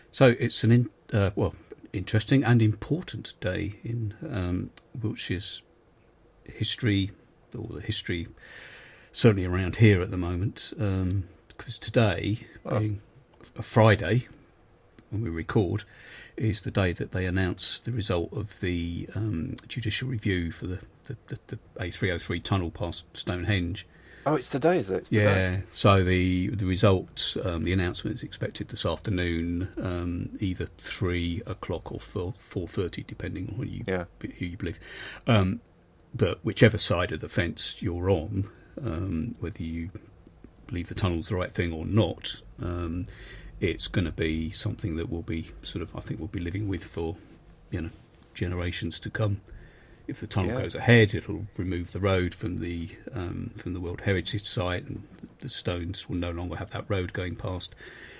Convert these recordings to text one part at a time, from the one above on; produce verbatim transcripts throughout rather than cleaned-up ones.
So it's an in, uh, well interesting and important day in um, Wiltshire's history, or the history certainly around here at the moment. Um, because today, oh. being a Friday when we record, is the day that they announce the result of the um, judicial review for the, the, the, the A three oh three tunnel past Stonehenge. Oh, it's today, is it? It's yeah, today. So the the result, um, the announcement is expected this afternoon, um, either three o'clock or four four thirty, depending on who you yeah. who you believe. Um, but whichever side of the fence you're on, um, whether you believe the tunnel's the right thing or not, um, it's going to be something that will be sort of, I think, we'll be living with for, you know, generations to come. If the tunnel yeah. goes ahead, it'll remove the road from the um, from the World Heritage Site, and the stones will no longer have that road going past.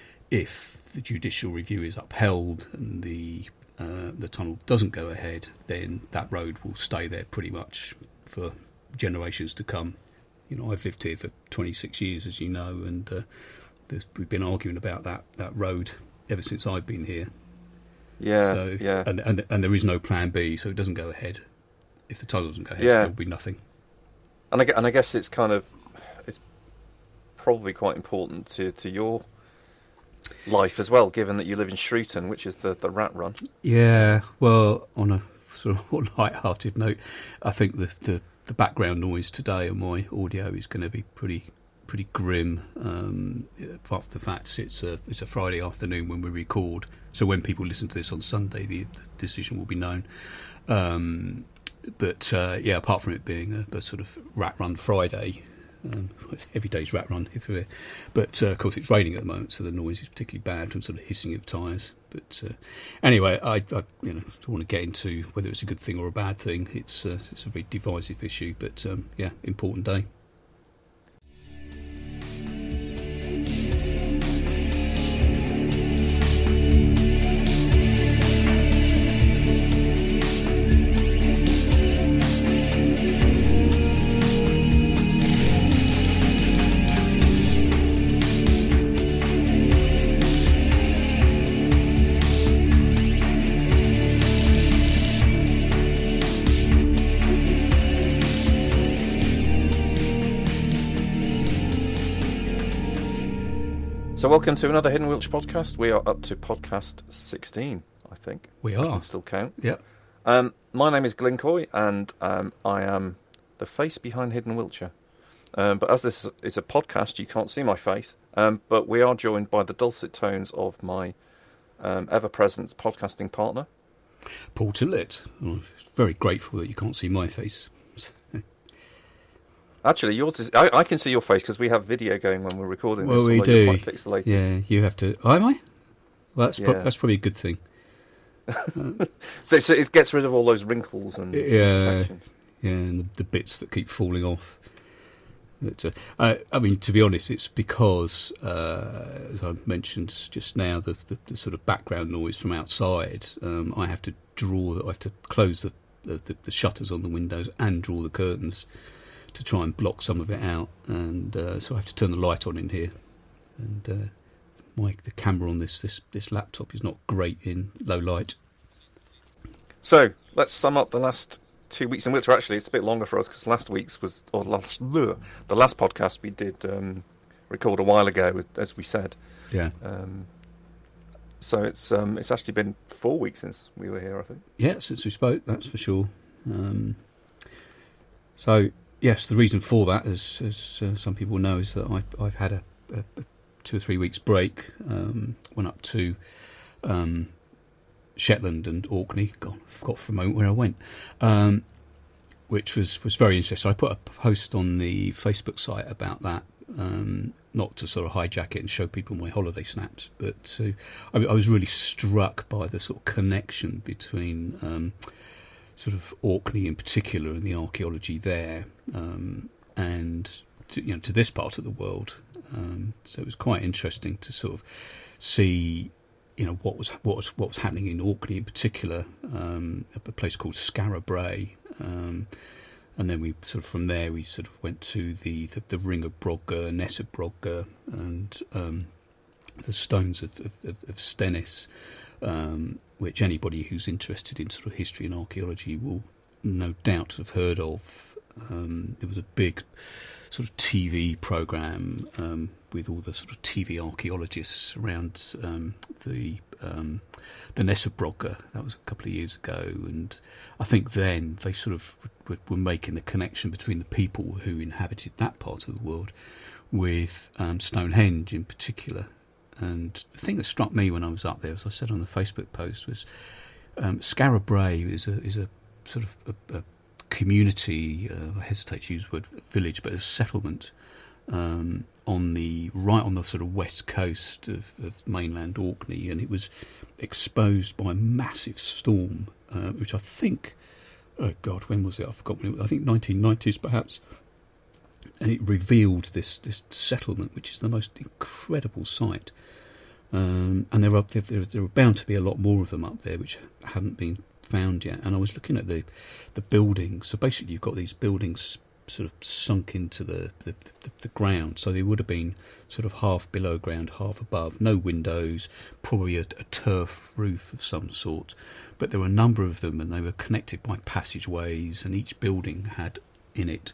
If the judicial review is upheld and the uh, the tunnel doesn't go ahead, then that road will stay there pretty much for generations to come. You know, I've lived here for twenty-six years, as you know, and uh, we've been arguing about that, that road ever since I've been here. Yeah, so, yeah. And, and and there is no plan B, so it doesn't go ahead. If the tunnel doesn't go ahead, yeah. there'll be nothing. And I, and I guess it's kind of, it's probably quite important to, to your life as well, given that you live in Shrewton, which is the, the rat run. Yeah, well, on a sort of light-hearted note, I think the, the, the background noise today on my audio is going to be pretty pretty grim. Um, apart from the fact it's a it's a Friday afternoon when we record, so when people listen to this on Sunday, the, the decision will be known. Um, But, uh, yeah, apart from it being a, a sort of rat run Friday, um, every day's rat run through here. But, uh, of course, it's raining at the moment, so the noise is particularly bad from sort of hissing of tyres. But uh, anyway, I, I you know, don't want to get into whether it's a good thing or a bad thing. It's, uh, it's a very divisive issue, but, um, yeah, important day. So welcome to another Hidden Wiltshire podcast. We are up to podcast sixteen, I think. We are. I can still count. Yep. Um, my name is Glencoy, and um, I am the face behind Hidden Wiltshire. Um, but as this is a podcast, you can't see my face. Um, but we are joined by the dulcet tones of my um, ever-present podcasting partner, Paul Tillett. I'm very grateful that you can't see my face. Actually, yours is. I, I can see your face because we have video going when we're recording well, this. we do. You're quite pixelated. Yeah, you have to. Oh, am I? Well, that's yeah. pro- that's probably a good thing. Uh, so, so it gets rid of all those wrinkles and yeah, imperfections. Yeah, and the, the bits that keep falling off. But, uh, I, I mean, to be honest, it's because, uh, as I mentioned just now, the, the, the sort of background noise from outside. Um, I have to draw. I have to close the, the the shutters on the windows and draw the curtains to try and block some of it out, and uh, so I have to turn the light on in here. And uh, my the camera on this, this this laptop is not great in low light. So let's sum up the last two weeks in Wiltshire. Actually, it's a bit longer for us because last week's was or last bleh, the last podcast we did um, record a while ago, as we said. Yeah. Um, so it's um, it's actually been four weeks since we were here, I think. Yeah, since we spoke, that's for sure. Um, so. Yes, the reason for that, as, as uh, some people know, is that I, I've had a, a, a two or three weeks break. Um, went up to um, Shetland and Orkney. God, I forgot for a moment where I went, um, which was, was very interesting. I put a post on the Facebook site about that, um, not to sort of hijack it and show people my holiday snaps, but to, I, I was really struck by the sort of connection between Um, sort of Orkney in particular and the archaeology there, um, and to, you know, to this part of the world. Um, so it was quite interesting to sort of see, you know, what was what was what was happening in Orkney in particular, um, a place called Skara Brae, um, and then we sort of from there we sort of went to the the, the Ring of Brodgar, Ness of Brodgar, and um, the stones of, of, of, of Stennis, um, which anybody who's interested in sort of history and archaeology will no doubt have heard of. Um, there was a big sort of T V programme um, with all the sort of T V archaeologists around um, the um, the Nesselbrogge. That was a couple of years ago, and I think then they sort of were, were making the connection between the people who inhabited that part of the world with um, Stonehenge in particular. And the thing that struck me when I was up there, as I said on the Facebook post, was um, Skara Brae is a is a sort of a, a community. Uh, I hesitate to use the word village, but a settlement um, on the right on the sort of west coast of, of mainland Orkney, and it was exposed by a massive storm, uh, which I think, oh God, when was it? I've forgotten. I think nineteen nineties perhaps. And it revealed this, this settlement, which is the most incredible sight. Um, and there are there, there are bound to be a lot more of them up there, which haven't been found yet. And I was looking at the the buildings. So basically, you've got these buildings sort of sunk into the the, the, the ground. So they would have been sort of half below ground, half above. No windows, probably a, a turf roof of some sort. But there were a number of them, and they were connected by passageways. And each building had in it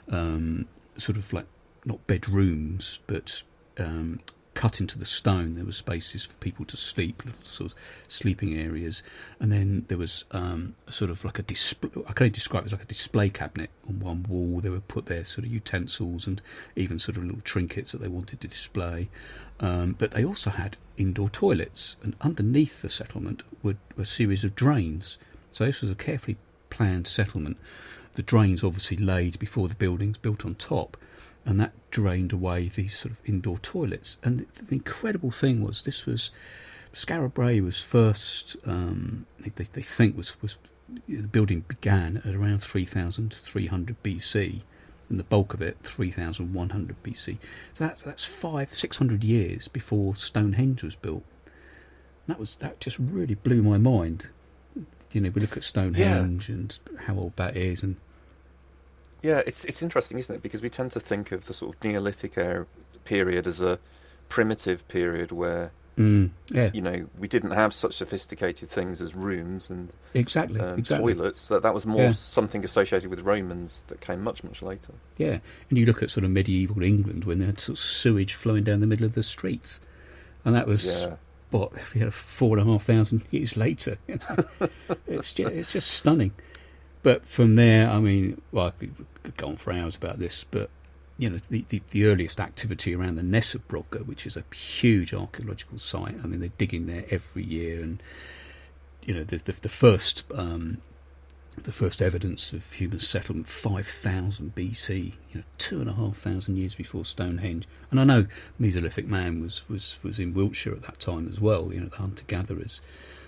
um, sort of like not bedrooms, but um, cut into the stone. There were spaces for people to sleep, little sort of sleeping areas, and then there was um, a sort of like a display. I can only describe it as like a display cabinet on one wall. They would put their sort of utensils and even sort of little trinkets that they wanted to display. Um, but they also had indoor toilets, and underneath the settlement were, were a series of drains. So this was a carefully planned settlement. The drains obviously laid before the buildings, built on top, and that drained away these sort of indoor toilets. And the, the incredible thing was, this was Skara Brae was first. Um, they, they think was was the building began at around three thousand three hundred B C, and the bulk of it three thousand one hundred B C. So that's that's five six hundred years before Stonehenge was built. And that was that just really blew my mind. You know, we look at Stonehenge yeah. and how old that is, and yeah, it's it's interesting, isn't it? Because we tend to think of the sort of Neolithic era period as a primitive period where, mm, yeah. you know, we didn't have such sophisticated things as rooms and exactly, um, exactly. toilets. That that was more yeah. something associated with Romans that came much much later. Yeah, and you look at sort of medieval England when they had sort of sewage flowing down the middle of the streets, and that was. Yeah. What, if you had four and a half thousand years later? You know? it's just it's just stunning. But from there, I mean, well, I could go on for hours about this, but you know, the, the, the earliest activity around the Nesselbrogge, which is a huge archaeological site. I mean, they're digging there every year, and you know, the the, the first um, the first evidence of human settlement, five thousand B C, you know, two and a half thousand years before Stonehenge. And I know Mesolithic man was, was, was in Wiltshire at that time as well, you know, the hunter-gatherers.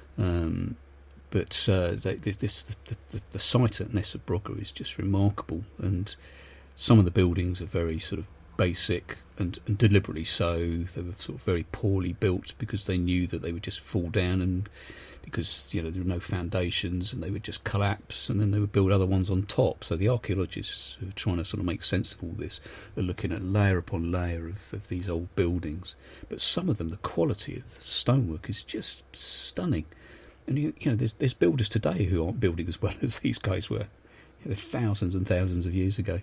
Um, but uh, they, this the, the, the site at Nesselbrogge is just remarkable, and some of the buildings are very sort of basic and, and deliberately so. They were sort of very poorly built because they knew that they would just fall down, and because you know there were no foundations, and they would just collapse, and then they would build other ones on top. So the archaeologists who are trying to sort of make sense of all this are looking at layer upon layer of, of these old buildings. But some of them, the quality of the stonework is just stunning. And you, you know, there's there's builders today who aren't building as well as these guys were, you know, thousands and thousands of years ago.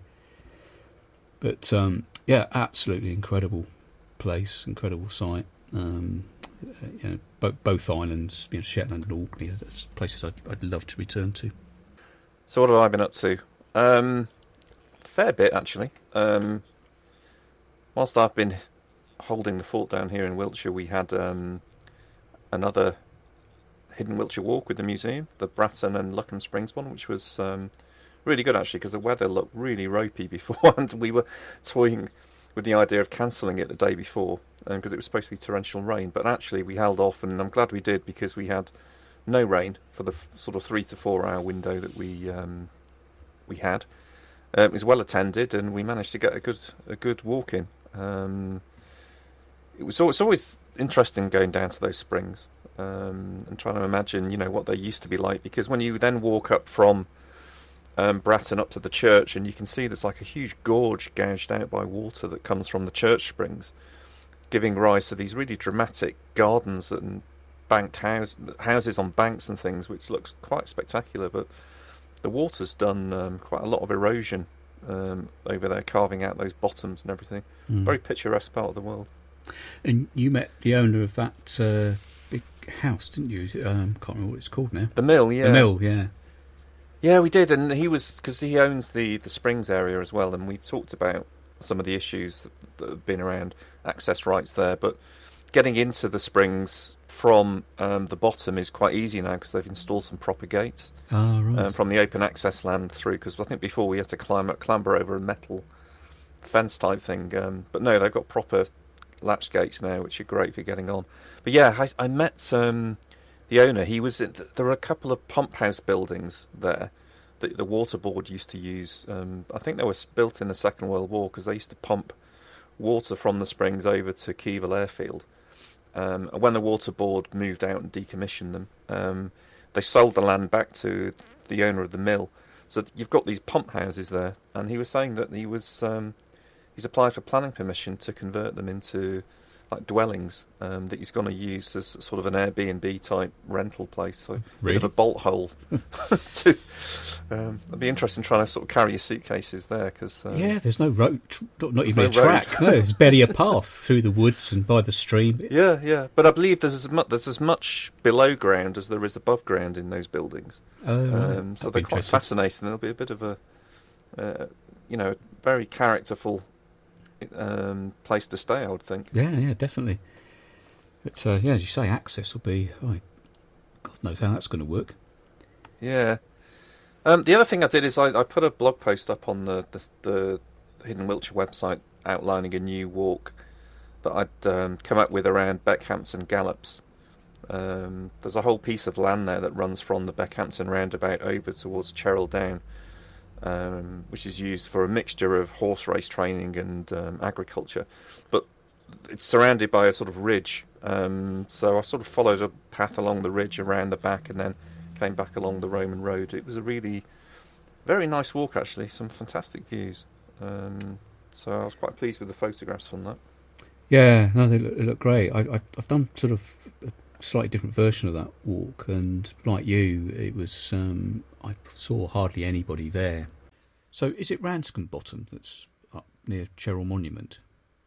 But um, yeah, absolutely incredible place, incredible site. Um, uh, you know, bo- both islands, you know, Shetland and Orkney, are places I'd, I'd love to return to. So what have I been up to? Um, fair bit, actually. Um, whilst I've been holding the fort down here in Wiltshire, we had um, another Hidden Wiltshire walk with the museum, the Bratton and Luckham Springs one, which was um, really good, actually, because the weather looked really ropey beforehand. We were toying with the idea of cancelling it the day before, because um, it was supposed to be torrential rain, but actually we held off, and I'm glad we did, because we had no rain for the f- sort of three to four hour window that we um, we had. Uh, it was well attended, and we managed to get a good a good walk in. Um, it was it's always interesting going down to those springs um, and trying to imagine, you know, what they used to be like, because when you then walk up from Um, Bratton up to the church, and you can see there's like a huge gorge gouged out by water that comes from the church springs, giving rise to these really dramatic gardens and banked house, houses on banks and things, which looks quite spectacular. But the water's done um, quite a lot of erosion um, over there, carving out those bottoms and everything. Mm. Very picturesque part of the world. And you met the owner of that uh, big house, didn't you? Um, can't remember what it's called now. The mill, yeah. The mill, yeah. Yeah, we did, and he was, because he owns the, the Springs area as well, and we talked about some of the issues that, that have been around access rights there, but getting into the Springs from um, the bottom is quite easy now because they've installed some proper gates Ah, right. um, from the open access land through, because I think before we had to climb up, clamber over a metal fence type thing, um, but no, they've got proper latch gates now, which are great for getting on. But yeah, I, I met um, the owner. He was in, there were a couple of pump house buildings there that the water board used to use. Um, I think they were built in the Second World War because they used to pump water from the Springs over to Keevil Airfield. Um, and when the water board moved out and decommissioned them, um, they sold the land back to the owner of the mill. So you've got these pump houses there, and he was saying that he was um, he's applied for planning permission to convert them into like dwellings um, that he's going to use as sort of an Airbnb type rental place. So Really? a bit of a bolt hole. to, um, it'd be interesting trying to sort of carry your suitcases there because um, Yeah, there's no road, tr- not not There's even no a track. road. No, it's barely a path through the woods and by the stream. Yeah, yeah, but I believe there's as much there's as much below ground as there is above ground in those buildings. Oh, right. Um, so That'd they're be quite interesting. fascinating. There'll be a bit of a, uh, you know, very characterful um, place to stay, I would think. Yeah, yeah, definitely. But uh, yeah, as you say, access will be. Oh, God knows how that's going to work. Yeah. Um, the other thing I did is I, I put a blog post up on the, the the Hidden Wiltshire website outlining a new walk that I'd um, come up with around Beckhampton Gallops. Um, there's a whole piece of land there that runs from the Beckhampton roundabout over towards Cheryl Down, um, which is used for a mixture of horse race training and um, agriculture. But it's surrounded by a sort of ridge, um, so I sort of followed a path along the ridge around the back and then came back along the Roman road. It was a really very nice walk, actually. Some fantastic views. Um, so I was quite pleased with the photographs from that. Yeah, no, they look, they look great. I, I've, I've done sort of a slightly different version of that walk, and like you, it was um, I saw hardly anybody there. So, is it Ranscombe Bottom that's up near Cheryl Monument?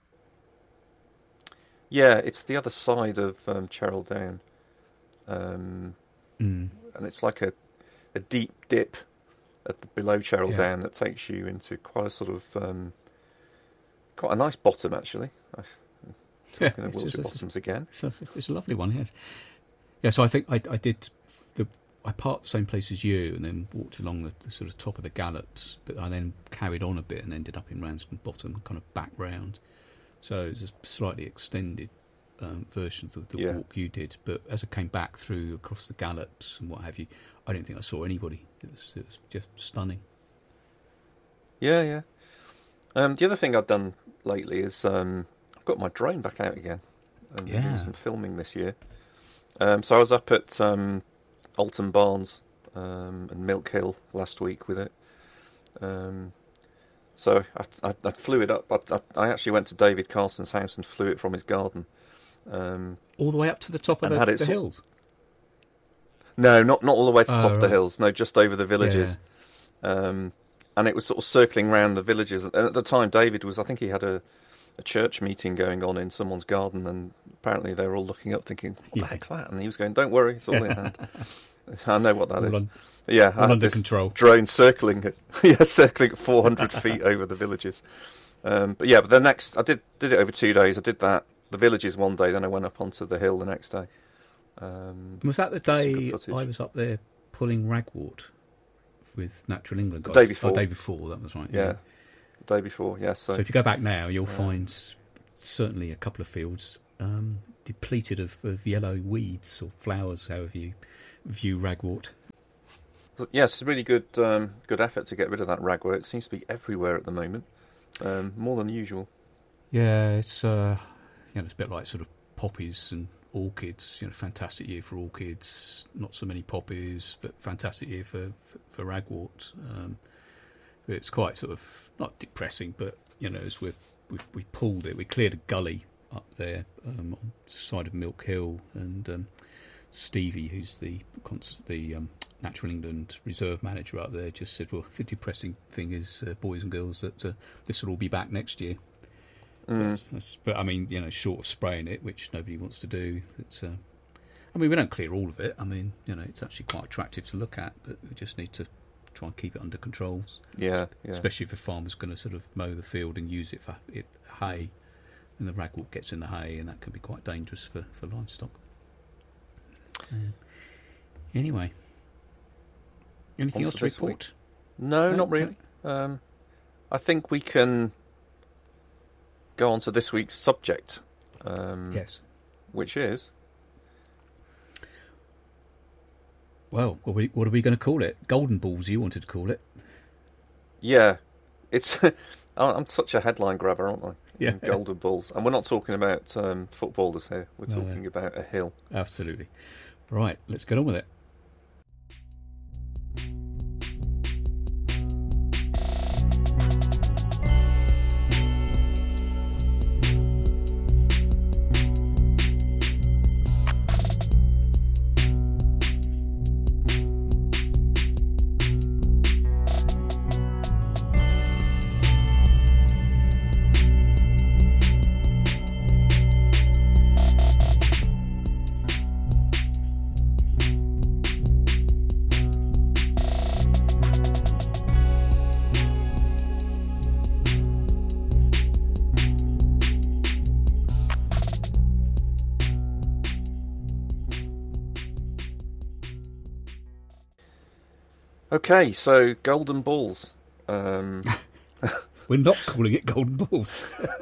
Yeah, it's the other side of um, Cheryl Down. Um, Mm. and it's like a, a deep dip at the, below Cheryl Yeah. Down that takes you into quite a sort of um, quite a nice bottom, actually. I, Yeah, talking of it's, Wiltshire it's, bottoms again. it's, a, it's a lovely one. Yes. Yeah. So I think I, I did the I parked the same place as you, and then walked along the, the sort of top of the Gallops, but I then carried on a bit and ended up in Ranscombe Bottom, kind of back round. So it was a slightly extended um, version of the Yeah. walk you did. But as I came back through across the Gallops and what have you, I don't think I saw anybody. It was, it was just stunning. Yeah, yeah. Um, the other thing I've done lately is um, I've got my drone back out again and Yeah. doing some filming this year. Um, so I was up at um, Alton Barnes um, and Milk Hill last week with it. Um, so I, I, I flew it up. I, I, I actually went to David Carson's house and flew it from his garden. Um, All the way up to the top of And the, had it the sort- hills. no, not not all the way to the Oh, top of the right. hills. No, just over the villages. Um, and it was sort of circling around the villages. And at the time, David was, I think he had a, a church meeting going on in someone's garden, and apparently they were all looking up thinking, what Yeah. the heck's that? And he was going, don't worry, it's all in hand. I know what that All is. un- Yeah, I all had under this control. drone circling, it- yeah, circling at four hundred feet over the villages. Um, but yeah, but the next, I did did it over two days. I did that, the villages one day, then I went up onto the hill the next day. Um, Was that the some day good footage. I was up there pulling ragwort with Natural England The guys? day before. Oh, day before, that was right. yeah, the day before, yeah. So, So if you go back now, you'll Yeah. find s- certainly a couple of fields um, depleted of, of yellow weeds or flowers, however you view ragwort. yes, it's a really good um, good effort to get rid of that ragwort. It seems to be everywhere at the moment, um, more than usual. Yeah, it's uh, you know, it's a bit like sort of poppies and orchids. You know, fantastic year for orchids. Not so many poppies, but fantastic year for for, for ragwort. Um, it's quite sort of not depressing, but you know, as we we we pulled it, we cleared a gully up there um, on the side of Milk Hill, and um, Stevie, who's the the um, Natural England reserve manager up there, just said, well, the depressing thing is, uh, boys and girls, that uh, this will all be back next year. Mm. That's, but I mean, you know, short of spraying it, which nobody wants to do. It's, uh, I mean, we don't clear all of it. I mean, you know, it's actually quite attractive to look at, but we just need to try and keep it under control. Yeah, yeah. Especially if a farmer's going to sort of mow the field and use it for it, hay, and the ragwort gets in the hay, and that can be quite dangerous for, for livestock. Uh, anyway, anything else to report? No, no, not really. No. Um, I think we can go on to this week's subject. Um, yes. Which is? Well, what are, we, what are we going to call it? Golden balls, you wanted to call it. Yeah. It's. I'm such a headline grabber, aren't I? Yeah. Golden balls. And we're not talking about um, footballers here. We're no, talking no. about a hill. Absolutely. Right, let's get on with it. Okay, so golden balls. Um... We're not calling it golden balls.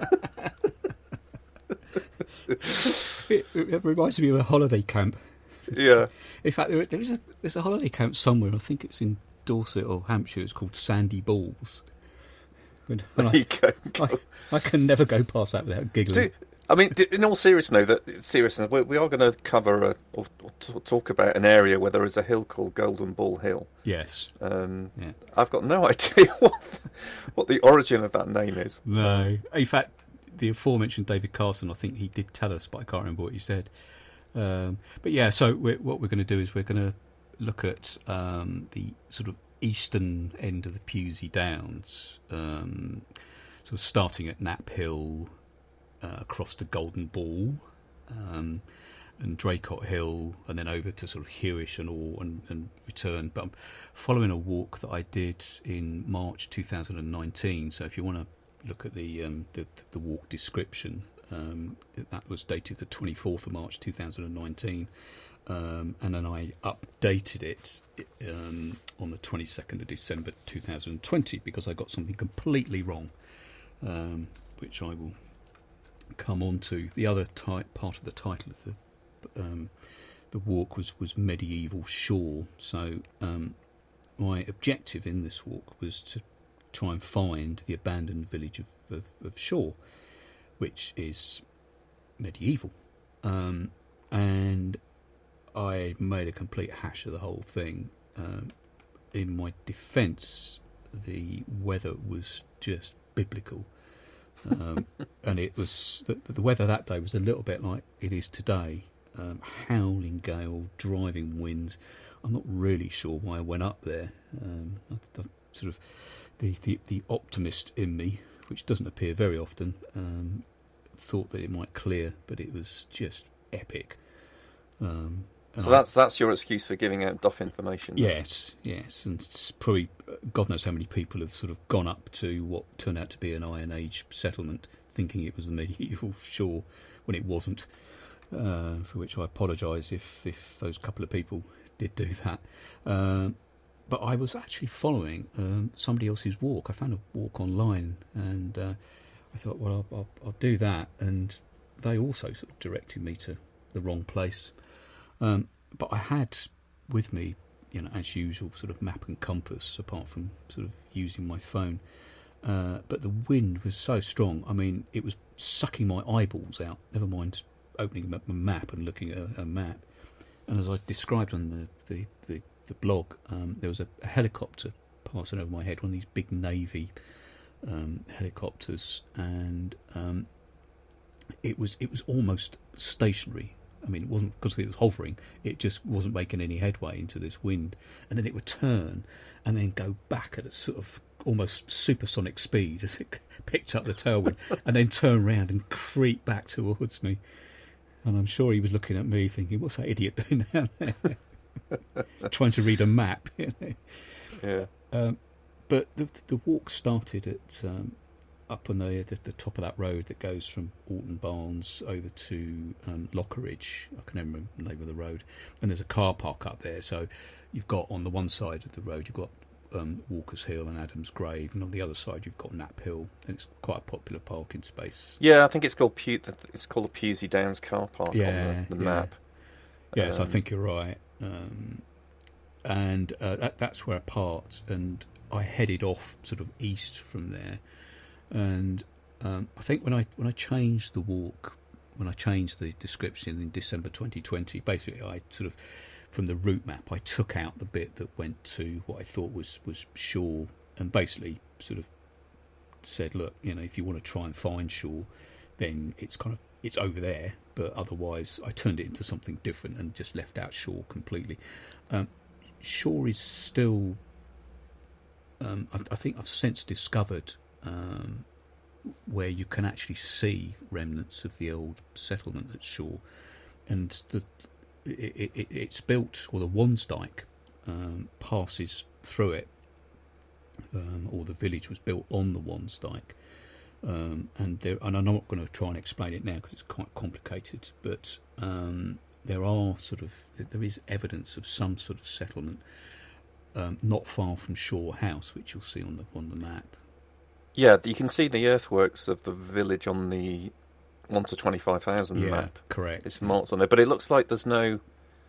it, it reminds me of a holiday camp. It's, yeah. In fact, there, there is a there's a holiday camp somewhere. I think it's in Dorset or Hampshire. It's called Sandy Balls. When, when there you I, go. I, I can never go past that without giggling. Do, I mean, in all seriousness, that seriousness, we, we are going to cover a, or, or talk about an area where there is a hill called Golden Ball Hill. Yes. Um, yeah. I've got no idea what what the origin of that name is. No. In fact, the aforementioned David Carson, I think he did tell us, but I can't remember what he said. Um, but yeah, so we're, what we're going to do is we're going to look at um, the sort of eastern end of the Pewsey Downs, um, sort of starting at Knapp Hill, uh, across to Golden Ball, um, and Draycott Hill, and then over to sort of Hewish and all, and, and return. But I'm following a walk that I did in March two thousand nineteen. So if you want to look at the um, the, the walk description, um, that was dated the twenty-fourth of March two thousand nineteen, um, and then I updated it um, on the twenty-second of December two thousand twenty because I got something completely wrong, um, which I will come on to. The other type, part of the title of the um, the walk was, was Medieval Shore. So um, my objective in this walk was to try and find the abandoned village of, of, of Shore, which is medieval. Um, and I made a complete hash of the whole thing. Um, in my defence, the weather was just biblical. Um, and it was the, the weather that day was a little bit like it is today. Um, howling gale, driving winds. I'm not really sure why I went up there. Um, I, I sort of the, the, the optimist in me, which doesn't appear very often, um, thought that it might clear, but it was just epic. Um, so that's that's your excuse for giving out duff information. Yes, yes, and it's probably God knows how many people have sort of gone up to what turned out to be an Iron Age settlement, thinking it was the medieval shore when it wasn't. Uh, for which I apologise if if those couple of people did do that. Um, but I was actually following um, somebody else's walk. I found a walk online, and uh, I thought, well, I'll, I'll, I'll do that. And they also sort of directed me to the wrong place. Um, but I had with me, you know, as usual, sort of map and compass, apart from sort of using my phone. Uh, but the wind was so strong. I mean, it was sucking my eyeballs out. Never mind opening up a map and looking at a, a map. And as I described on the the, the, the blog, um, there was a, a helicopter passing over my head, one of these big Navy um, helicopters, and um, it was it was almost stationary. I mean, it wasn't because it was hovering. It just wasn't making any headway into this wind, and then it would turn and then go back at a sort of almost supersonic speed as it picked up the tailwind, and then turn around and creep back towards me. And I'm sure he was looking at me, thinking, "What's that idiot doing down there?" Trying to read a map. Yeah. Um, but the the walk started at. Um, up on the, the the top of that road that goes from Alton Barnes over to um, Lockeridge. I can never remember the name of the road. And there's a car park up there. So you've got on the one side of the road, you've got um, Walker's Hill and Adam's Grave. And on the other side, you've got Knapp Hill. And it's quite a popular parking space. Yeah, I think it's called Pew- it's called the Pewsey Downs car park yeah, on the, the yeah. map. Yes, um, I think you're right. Um, and uh, that, that's where I parked. And I headed off sort of east from there. And um, I think when I when I changed the walk, when I changed the description in December twenty twenty, basically I sort of, from the route map, I took out the bit that went to what I thought was, was Shaw, and basically sort of said, look, you know, if you want to try and find Shaw, then it's kind of, it's over there, but otherwise I turned it into something different and just left out Shaw completely. Um, Shaw is still, um, I, I think I've since discovered Um, where you can actually see remnants of the old settlement at Shaw, and the it, it, it's built, or the Wansdyke um, passes through it, um, or the village was built on the Wansdyke, um, and there, and I'm not going to try and explain it now because it's quite complicated, but um, there are sort of there is evidence of some sort of settlement um, not far from Shaw House, which you'll see on the on the map. Yeah, you can see the earthworks of the village on the one to twenty-five thousand yeah, map. Correct. It's marked on there, but it looks like there's no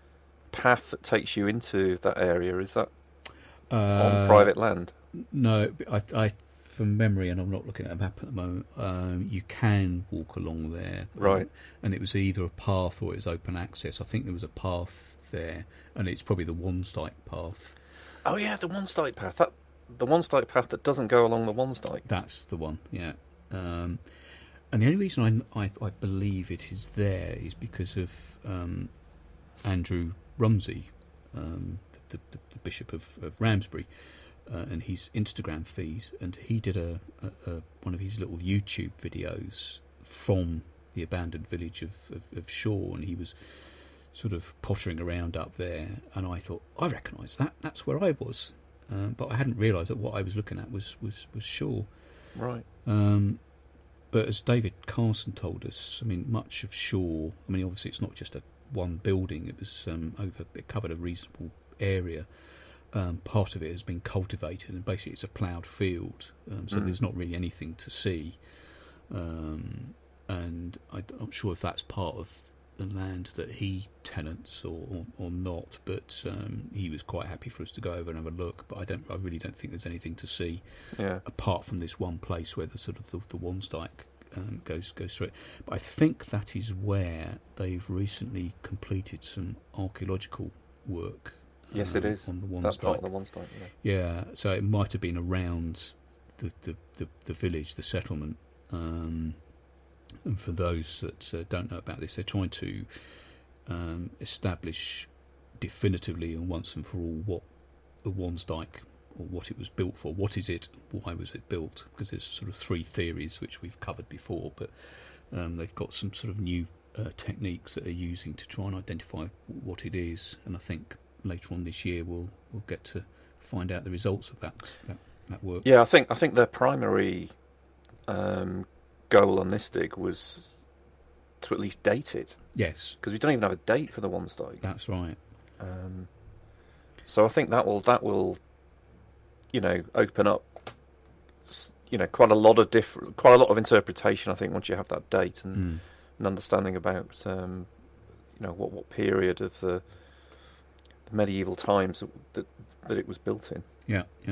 path that takes you into that area. Is that uh, on private land? No, I, I, from memory, and I'm not looking at a map at the moment, um, you can walk along there. Right. Um, and it was either a path or it was open access. I think there was a path there, and it's probably the Wansdyke path. Oh, yeah, the Wansdyke path. That The Wansdyke path that doesn't go along the Wansdyke. That's the one, yeah. Um, and the only reason I, I, I believe it is there is because of um, Andrew Rumsey, um, the, the, the Bishop of, of Ramsbury, uh, and his Instagram feed. And he did a, a, a one of his little YouTube videos from the abandoned village of, of, of Shaw, and he was sort of pottering around up there. And I thought, I recognise that. That's where I was. Um, but I hadn't realised that what I was looking at was, was, was Shaw. Right. Um, but as David Carson told us, I mean, much of Shaw, I mean, obviously it's not just a one building, it was um, over, it covered a reasonable area. Um, part of it has been cultivated, and basically it's a ploughed field, um, so mm. there's not really anything to see. Um, and I, I'm not sure if that's part of the land that he tenants or, or, or not, but um, he was quite happy for us to go over and have a look. But I don't, I really don't think there's anything to see, yeah. apart from this one place where the sort of the, the Wansdyke um, goes goes through it. But I think that is where they've recently completed some archaeological work. Yes, um, it is on the Wansdyke. That part of the Wansdyke. Yeah. yeah, so it might have been around the the, the, the village, the settlement. Um, And for those that uh, don't know about this, they're trying to um, establish definitively and once and for all what the Wansdyke, or what it was built for. What is it? Why was it built? Because there's sort of three theories which we've covered before, but um, they've got some sort of new uh, techniques that they're using to try and identify what it is. And I think later on this year we'll we'll get to find out the results of that that, that work. Yeah, I think I think their primary Um, goal on this dig was to at least date it. Yes, because we don't even have a date for the Wansdyke. That's right. Um, so I think that will that will, you know, open up, you know, quite a lot of different, quite a lot of interpretation. I think once you have that date and Mm. an understanding about, um, you know, what what period of the, the medieval times that that it was built in. Yeah, yeah.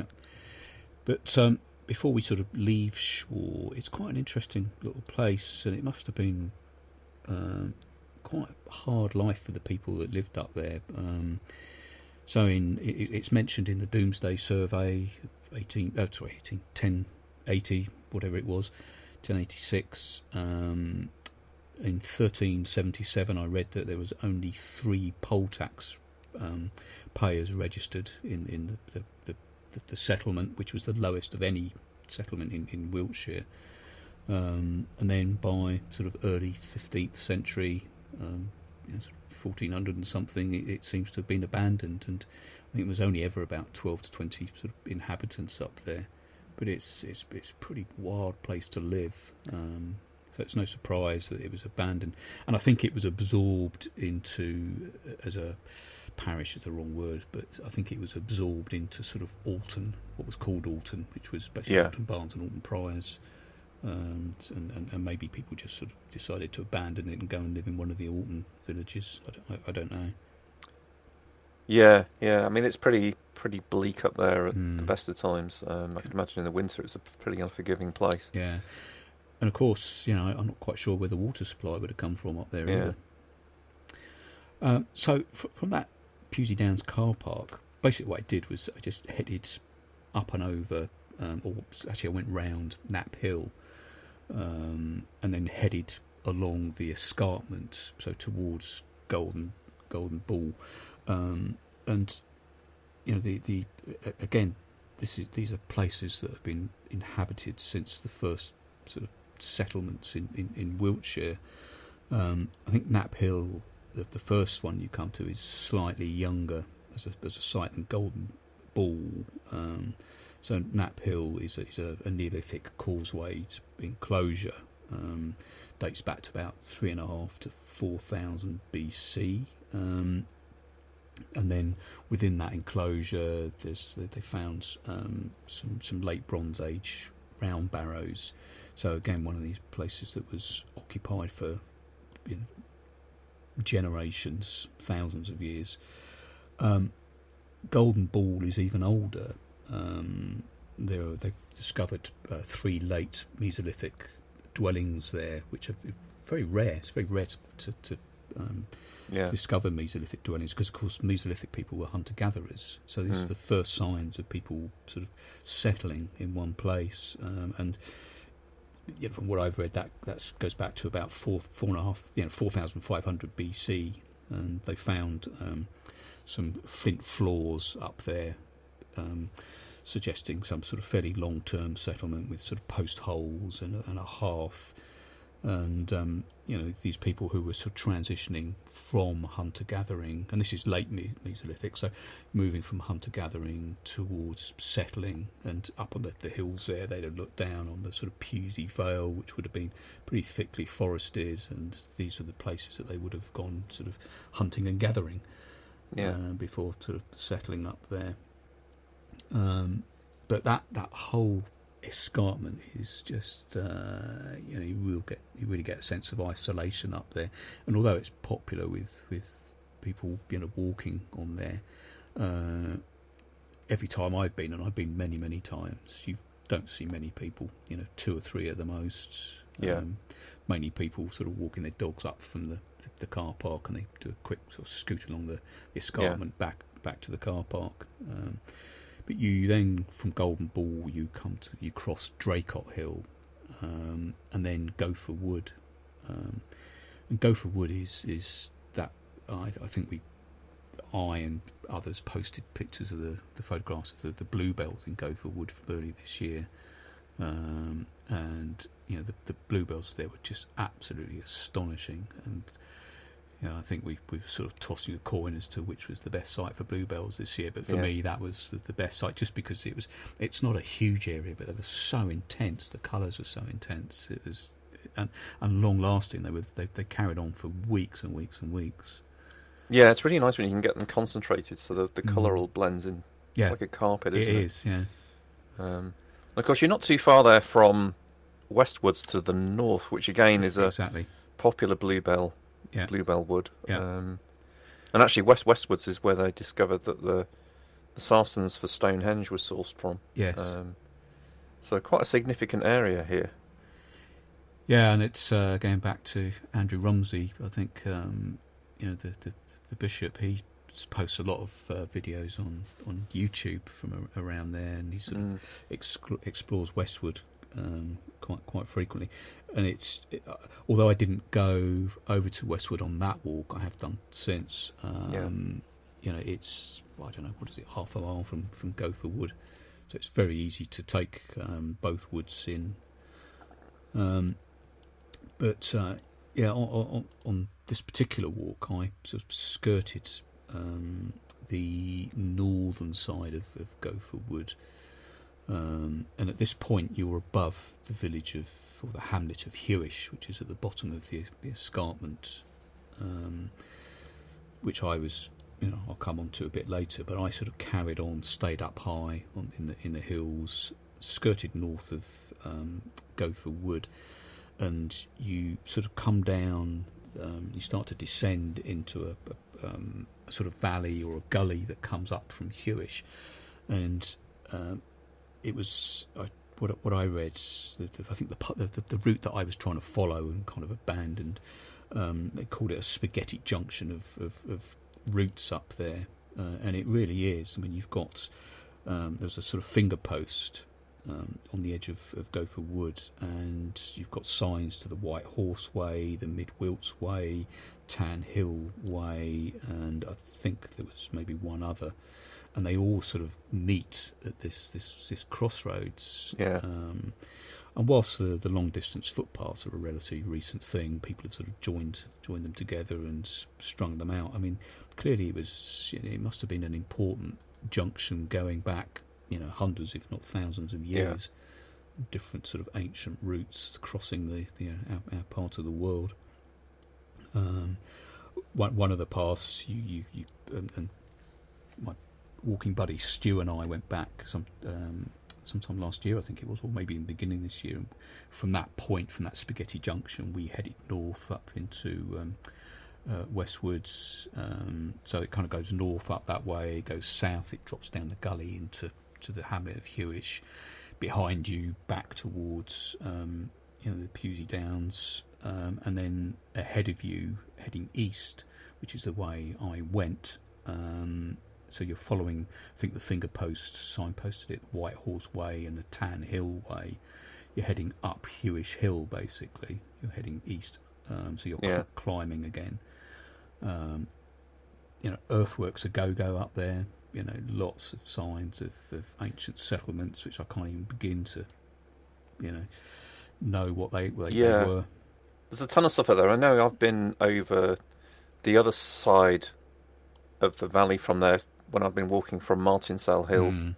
But um, before we sort of leave Shaw, it's quite an interesting little place, and it must have been um, quite a hard life for the people that lived up there. Um, so in it, it's mentioned in the Domesday Survey, eighteen, oh, sorry, eighteen, ten eighty, whatever it was, ten eighty-six. Um, in thirteen seventy-seven, I read that there was only three poll tax um, payers registered in in the the, the the settlement, which was the lowest of any settlement in in Wiltshire. Um, and then by sort of early fifteenth century, um, you know, sort of fourteen hundred and something, it, it seems to have been abandoned, and I think it was only ever about twelve to twenty sort of inhabitants up there. But it's it's it's a pretty wild place to live. Um, so it's no surprise that it was abandoned, and I think it was absorbed into, as a parish is the wrong word, but I think it was absorbed into sort of Alton, what was called Alton, which was basically yeah. Alton Barnes and Alton Priors. Um, and, and, and maybe people just sort of decided to abandon it and go and live in one of the Alton villages. I don't, I, I don't know. Yeah, yeah. I mean, it's pretty pretty bleak up there at Mm. the best of times. Um, I can imagine in the winter it's a pretty unforgiving place. Yeah. And of course, you know, I'm not quite sure where the water supply would have come from up there Yeah. either. Um, so f- from that Pusey Downs car park, basically what I did was I just headed up and over, um, or actually I went round Knapp Hill, um, and then headed along the escarpment, so towards Golden Golden Ball, um, and you know the the again, this is these are places that have been inhabited since the first sort of settlements in in, in Wiltshire. Um, I think Knapp Hill, the, the first one you come to, is slightly younger as a as a site than Golden Ball. Um, so Knapp Hill is a, is a, a Neolithic causewayed enclosure. Um, dates back to about three and a half to four thousand B C. Um, and then within that enclosure, there's they found um, some some late Bronze Age round barrows. So again, one of these places that was occupied for, you know, generations, thousands of years. Um, Golden Ball is even older. Um, there are, they've discovered uh, three late Mesolithic dwellings there, which are very rare. It's very rare to, to um, Yeah. discover Mesolithic dwellings because, of course, Mesolithic people were hunter-gatherers. So this Mm. is the first signs of people sort of settling in one place. Um, and you know, from what I've read, that that goes back to about four, four and a half, you know, four thousand five hundred B C, and they found um, some flint floors up there, um, suggesting some sort of fairly long-term settlement with sort of post holes and, a- and a hearth, and um, you know, these people who were sort of transitioning from hunter-gathering, and this is late Me- Mesolithic, so moving from hunter-gathering towards settling, and up on the, the hills there, they'd have looked down on the sort of Pusey Vale, which would have been pretty thickly forested, and these are the places that they would have gone sort of hunting and gathering Yeah. uh, before sort of settling up there. Um, but that, that whole escarpment is just, uh, you know, you will get you really get a sense of isolation up there. And although it's popular with, with people, you know, walking on there, uh, every time I've been, and I've been many, many times, you don't see many people, you know, two or three at the most. Yeah. Um, mainly people sort of walking their dogs up from the, the, the car park, and they do a quick sort of scoot along the, the escarpment Yeah. back back to the car park. Um, But you then, from Golden Ball, you come to you cross Draycott Hill, um, and then Gopher Wood. Um, and Gopher Wood is is that I, I think we, I and others posted pictures of the, the photographs of the, the bluebells in Gopher Wood from early this year, um, and you know the, the bluebells there were just absolutely astonishing. And you know, I think we, we were sort of tossing a coin as to which was the best site for bluebells this year. But for Yeah. me, that was the, the best site, just because it was. It's not a huge area, but they were so intense. The colours were so intense. It was and, and long lasting. They were they, they carried on for weeks and weeks and weeks. Yeah, it's really nice when you can get them concentrated, so the the Mm. colour all blends in. Yeah, It's like a carpet, it isn't it? is. Yeah, Um, of course, you're not too far there from Westwoods to the north, which again is a exactly. popular bluebell Yeah, bluebell wood. Yeah. Um, and actually, West Westwoods is where they discovered that the the sarcens for Stonehenge were sourced from. yes, Um, so quite a significant area here. yeah, and it's uh, going back to Andrew Rumsey. I think um, you know the, the the bishop. He posts a lot of uh, videos on, on YouTube from a, around there, and he sort of Mm. exclu- explores Westwood um, quite quite frequently. And it's it, uh, although I didn't go over to Westwood on that walk, I have done since. Um, Yeah. You know, it's I don't know what is it, half a mile from from Gopher Wood, so it's very easy to take um, both woods in. Um, but uh, yeah, on, on, on this particular walk, I sort of skirted um, the northern side of, of Gopher Wood, um, and at this point you're above the village of, or the hamlet of Hewish, which is at the bottom of the, the escarpment, um, which I was, you know, I'll come on to a bit later, but I sort of carried on, stayed up high on, in the in the hills, skirted north of um, Gopher Wood, and you sort of come down, um, you start to descend into a, a, um, a sort of valley or a gully that comes up from Hewish, and um, it was I, what what I read. The, the, I think the, the the route that I was trying to follow and kind of abandoned. Um, they called it a spaghetti junction of of, of routes up there, uh, and it really is. I mean, you've got um, there's a sort of finger post um, on the edge of, of Gopher Wood, and you've got signs to the White Horse Way, the Mid Wilts Way, Tan Hill Way, and I think there was maybe one other, and they all sort of meet at this this, this crossroads. Yeah. Um, And whilst the, the long distance footpaths are a relatively recent thing, people have sort of joined joined them together and strung them out. I mean, clearly it was, you know, it must have been an important junction going back, you know, hundreds, if not thousands of years. Yeah. Different sort of ancient routes crossing the, the uh, our, our part of the world. Um, one one of the paths you you, you and, and my walking buddy Stu and I went back some. Um, sometime last year, I think it was, or maybe in the beginning of this year. And from that point, from that spaghetti junction, we headed north up into um, uh, Westwoods. Um, so it kind of goes north up that way, it goes south, it drops down the gully into to the hamlet of Hewish. Behind you, back towards um, you know the Pewsey Downs, um, and then ahead of you, heading east, which is the way I went. Um, So you're following, I think the finger post signposted it, White Horse Way and the Tan Hill Way. You're heading up Hewish Hill, basically. You're heading east, um, so you're Yeah. cl- climbing again. Um, you know, earthworks a go-go up there. You know, lots of signs of, of ancient settlements, which I can't even begin to, you know, know what they, what they, Yeah. they were. There's a ton of stuff out there. I know I've been over the other side of the valley from there when I've been walking from Martinsell Hill Mm.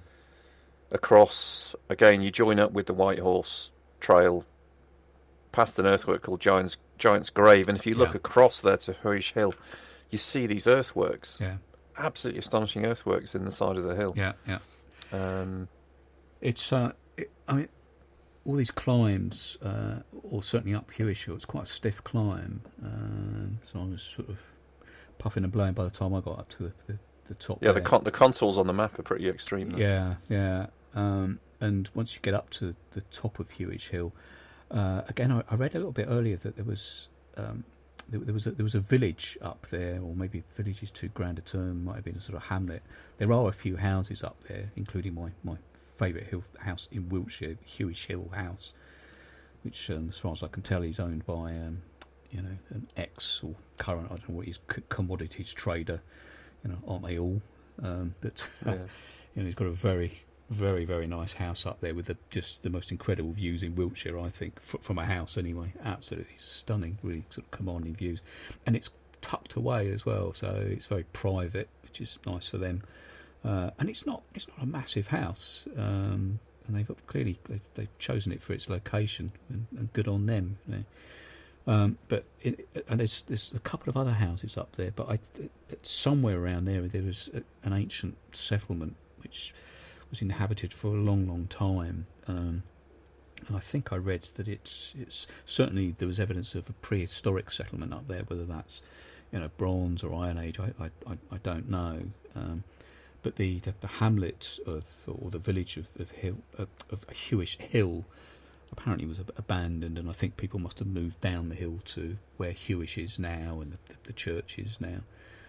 across. Again, you join up with the White Horse Trail past an earthwork called Giant's, Giant's Grave, and if you look Yeah. across there to Hewish Hill, you see these earthworks. Yeah, Absolutely astonishing earthworks in the side of the hill. yeah, yeah. Um, It's, uh, it, I mean, all these climbs, uh, or certainly up Hewish Hill, it's quite a stiff climb. Um, so I was sort of puffing and blowing by the time I got up to the, the, the top. yeah, there. the con- the contours on the map are pretty extreme. Though. Yeah, yeah. Um, and once you get up to the top of Hewish Hill, uh, again, I, I read a little bit earlier that there was um, there, there was a, there was a village up there, or maybe village is too grand a term. Might have been a sort of hamlet. There are a few houses up there, including my my favourite hill, house in Wiltshire, Hewish Hill House, which, um, as far as I can tell, is owned by um, you know an ex or current, I don't know what he's, commodities trader. You know, aren't they all? Um, but Yeah. you know, he's got a very, very, very nice house up there with the, just the most incredible views in Wiltshire, I think, f- from a house anyway. Absolutely stunning, really sort of commanding views, and it's tucked away as well, so it's very private, which is nice for them. Uh, and it's not, it's not a massive house, um, and they've clearly they've, they've chosen it for its location, and, and good on them. You know. Um, but it, and there's there's a couple of other houses up there, but I somewhere around there there was a, an ancient settlement which was inhabited for a long, long time, um, and I think I read that it's it's certainly there was evidence of a prehistoric settlement up there. Whether that's you know Bronze or Iron Age, I I, I don't know. Um, but the, the, the hamlet of or the village of of, Hill, of, of Hewish Hill apparently was abandoned, and I think people must have moved down the hill to where Hewish is now and the, the, the church is now.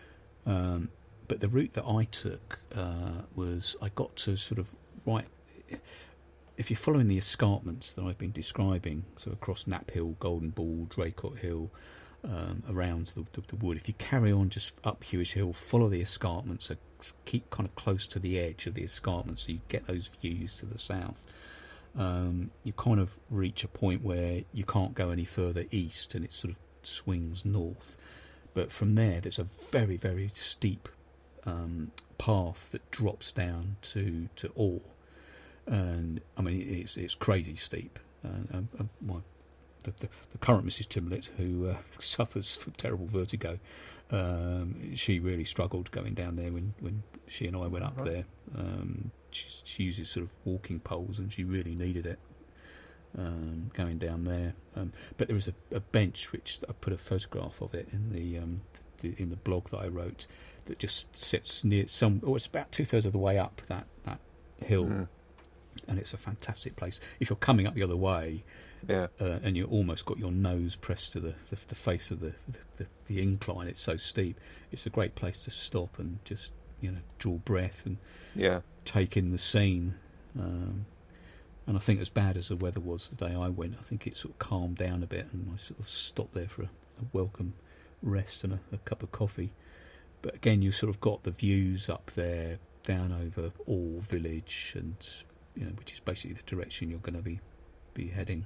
Um, but the route that I took uh, was I got to sort of right. if you're following the escarpments that I've been describing, so across Knapp Hill, Golden Ball, Draycott Hill, um, around the, the, the wood, if you carry on just up Hewish Hill, follow the escarpments, so keep kind of close to the edge of the escarpment so you get those views to the south, um, you kind of reach a point where you can't go any further east and it sort of swings north. But from there, there's a very, very steep um, path that drops down to, to Orr. And I mean, it's it's crazy steep. Uh, uh, my, the, the, the current Missus Timlett, who uh, suffers from terrible vertigo, um, she really struggled going down there when, when she and I went up right. there. Um, she, she uses sort of walking poles, and she really needed it um, going down there. Um, but there is a, a bench which I put a photograph of it in the, um, the in the blog that I wrote that just sits near some. Oh, it's about two thirds of the way up that that hill. Mm. And it's a fantastic place. If you're coming up the other way, yeah, uh, and you almost got your nose pressed to the, the, the face of the, the, the incline, it's so steep. It's a great place to stop and just, you know, draw breath and yeah. take in the scene. Um, and I think as bad as the weather was the day I went, I think it sort of calmed down a bit, and I sort of stopped there for a, a welcome rest and a, a cup of coffee. But again, you sort of got the views up there down over Orr village, and you know, which is basically the direction you're going to be be heading.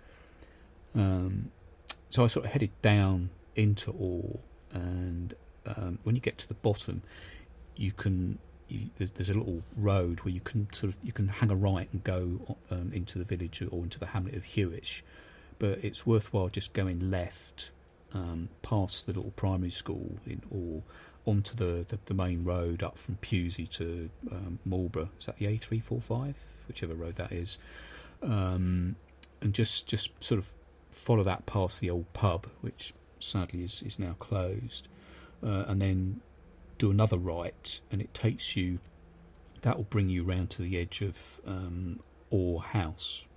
Um, so I sort of headed down into Orr, and um, when you get to the bottom, you can you, there's, there's a little road where you can sort of you can hang a right and go um, into the village or into the hamlet of Hewish, but it's worthwhile just going left um, past the little primary school in Orr onto the, the, the main road up from Pewsey to um, Marlborough. Is that the A three forty-five? Whichever road that is. Um, and just, just sort of follow that past the old pub, which sadly is, is now closed. Uh, and then do another right, and it takes you... That will bring you round to the edge of um, Orr House,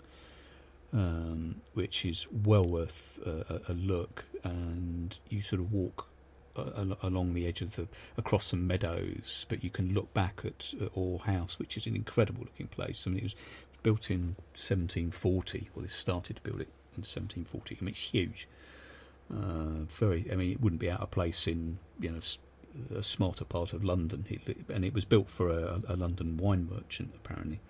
um, which is well worth uh, a, a look. And you sort of walk along the edge of the across some meadows, but you can look back at uh, Orr House, which is an incredible looking place. I mean, it was built in seventeen forty. Well, they started to build it in seventeen forty. I mean, it's huge. Uh, very. I mean, it wouldn't be out of place in you know a smarter part of London. It, and it was built for a, a London wine merchant, apparently.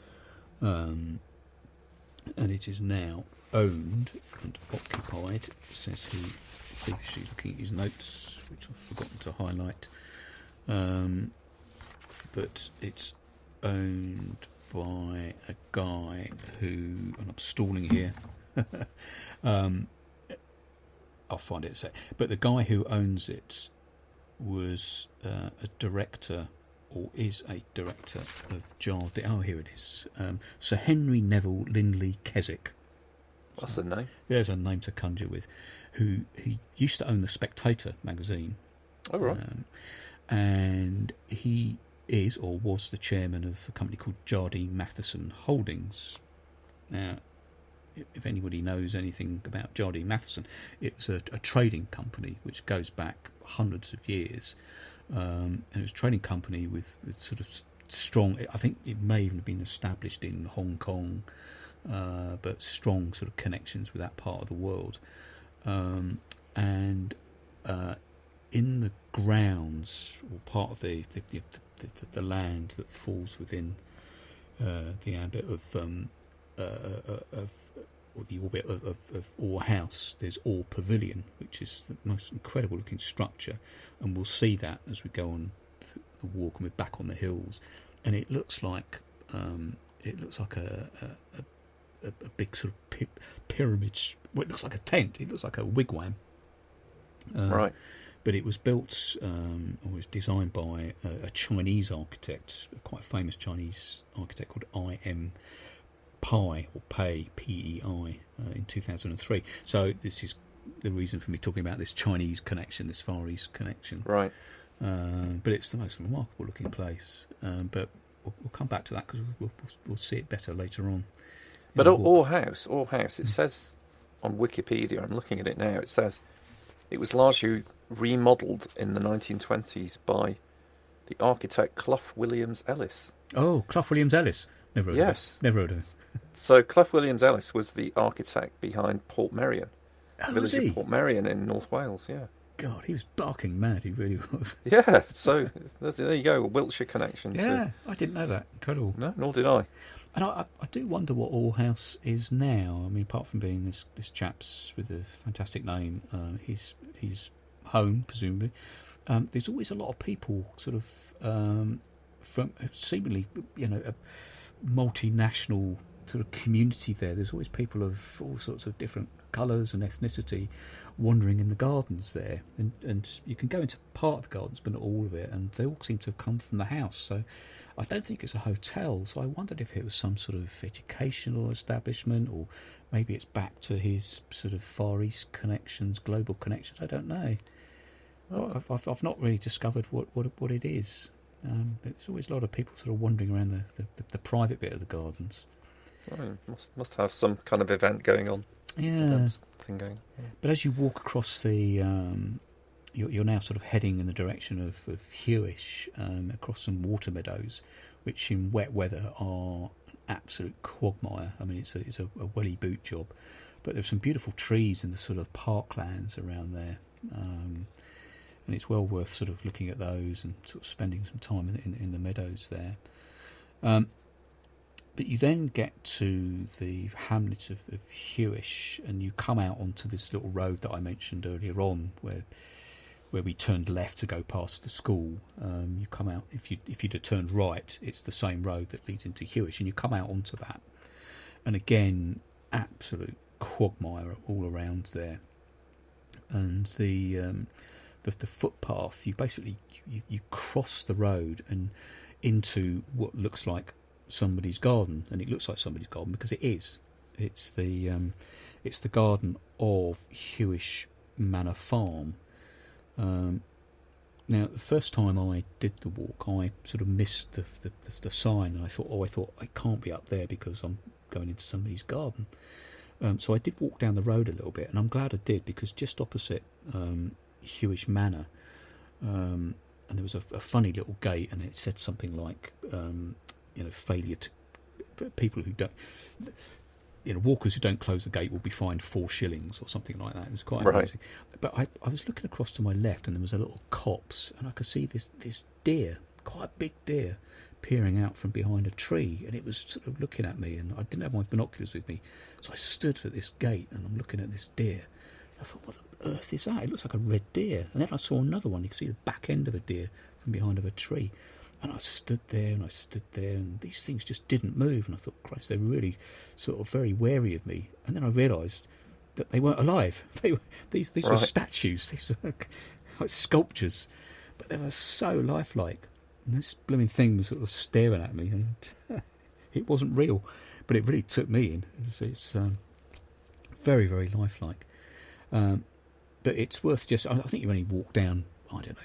Um, and it is now owned and occupied. It says he feverishly looking at his notes, which I've forgotten to highlight, um, but it's owned by a guy who, and I'm stalling here, um, I'll find it in a sec, but the guy who owns it was uh, a director, or is a director of Jardine. Oh, here it is, um, Sir Henry Neville Lindley Keswick. That's a name. There's a name to conjure with. Who he used to own the Spectator magazine. Oh, right. Um, and he is, or was, the chairman of a company called Jardine Matheson Holdings. Now, if anybody knows anything about Jardine Matheson, it was a, a trading company which goes back hundreds of years. Um, and it was a trading company with, with sort of strong, I think it may even have been established in Hong Kong, uh, but strong sort of connections with that part of the world. Um, and uh, in the grounds, or part of the the, the, the, the land that falls within uh, the ambit of um, uh, of or the orbit of, of, of Orr House, there's Orr Pavilion, which is the most incredible looking structure, and we'll see that as we go on the walk and we're back on the hills, and it looks like um, it looks like a, a, a A, a big sort of pi- pyramid. Well, it looks like a tent. It looks like a wigwam. Uh, right. But it was built, um, or was designed by a, a Chinese architect, a quite famous Chinese architect called I M Pai, or Pei, P E I, uh, in two thousand three. So this is the reason for me talking about this Chinese connection, this Far East connection. Right. Uh, but it's the most remarkable looking place. Um, but we'll, we'll come back to that because we'll, we'll, we'll see it better later on. But Orr House, Orr House, it says on Wikipedia, I'm looking at it now, it says it was largely remodelled in the nineteen twenties by the architect Clough Williams Ellis. Oh, Clough Williams Ellis. Never heard Yes. of it. Never heard of it. So Clough Williams Ellis was the architect behind Port Merion, Oh, village was he? of Port Merion in North Wales. Yeah. God, he was barking mad. He really was. Yeah. So there's- there you go, a Wiltshire connection. To, Yeah, I didn't know that. Incredible. no, nor did I. And I, I, I do wonder what All House is now. I mean, apart from being this this chap's with a fantastic name, uh, his his home presumably. Um, there's always a lot of people, sort of um, from seemingly, you know, a multinational sort of community there. There's always people of all sorts of different colours and ethnicity wandering in the gardens there, and and you can go into part of the gardens, but not all of it. And they all seem to have come from the house. So I don't think it's a hotel. So I wondered if it was some sort of educational establishment, or maybe it's back to his sort of Far East connections, global connections. I don't know. Oh. I've, I've I've not really discovered what what what it is. Um, there's always a lot of people sort of wandering around the, the, the private bit of the gardens. Oh, must must have some kind of event going on. Yeah. Events thing going. Yeah. But as you walk across the, um, you're, you're now sort of heading in the direction of, of Hewish, um, across some water meadows, which in wet weather are an absolute quagmire. I mean, it's a it's a, a welly boot job, but there's some beautiful trees in the sort of parklands around there. Um, and it's well worth sort of looking at those and sort of spending some time in, in, in the meadows there. Um, but you then get to the hamlet of, of Hewish, and you come out onto this little road that I mentioned earlier on, where where we turned left to go past the school. Um, you come out, if you if you'd have turned right, it's the same road that leads into Hewish, and you come out onto that, and again, absolute quagmire all around there, and the um, the, the footpath. You basically you, you cross the road and into what looks like somebody's garden, and it looks like somebody's garden because it is. It's the um, it's the garden of Hewish Manor Farm. Um, now, the first time I did the walk, I sort of missed the, the, the, the sign, and I thought, oh, I thought I can't be up there because I'm going into somebody's garden. Um, so I did walk down the road a little bit, and I'm glad I did, because just opposite um, Hewish Manor, um, and there was a, a funny little gate, and it said something like, um, you know, failure to people who don't, you know, walkers who don't close the gate will be fined four shillings or something like that. It was quite Right. amazing. But I, I was looking across to my left, and there was a little copse, and I could see this this deer, quite a big deer, peering out from behind a tree, and it was sort of looking at me, and I didn't have my binoculars with me, so I stood at this gate, and I'm looking at this deer. I thought, what the earth is that? It looks like a red deer. And then I saw another one. You could see the back end of a deer from behind of a tree. And I stood there, and I stood there, and these things just didn't move. And I thought, Christ, they're really sort of very wary of me. And then I realised that they weren't alive. They were these these were Right. statues, these were like, like sculptures, but they were so lifelike. And this blooming thing was sort of staring at me, and it wasn't real, but it really took me in. It's, it's um, very, very lifelike. Um, but it's worth just, I think you only walk down, I don't know,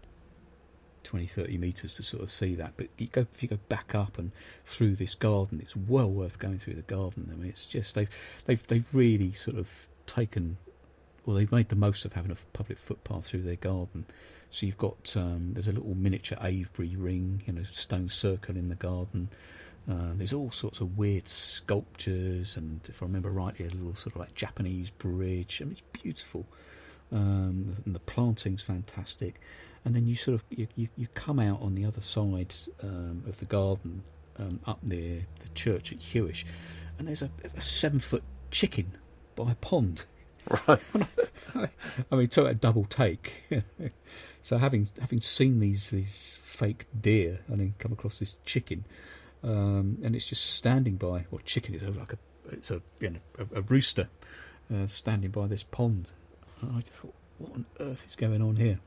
twenty, thirty metres to sort of see that. But you go, if you go back up and through this garden, it's well worth going through the garden. I mean, it's just, they've, they've, they've really sort of taken, well, they've made the most of having a public footpath through their garden. So you've got, um, there's a little miniature Avebury ring, you know, stone circle in the garden. Uh, there's all sorts of weird sculptures, and if I remember rightly, a little sort of like Japanese bridge. I mean, it's beautiful. Um, and the planting's fantastic. And then you sort of you, you, you come out on the other side um, of the garden, um, up near the church at Hewish, and there's a, a seven foot chicken by a pond. Right. I mean, talk about a double take. So having having seen these these fake deer, and then come across this chicken, um, and it's just standing by. Well, chicken is like a it's a you know a, a rooster uh, standing by this pond. And I thought, what on earth is going on here?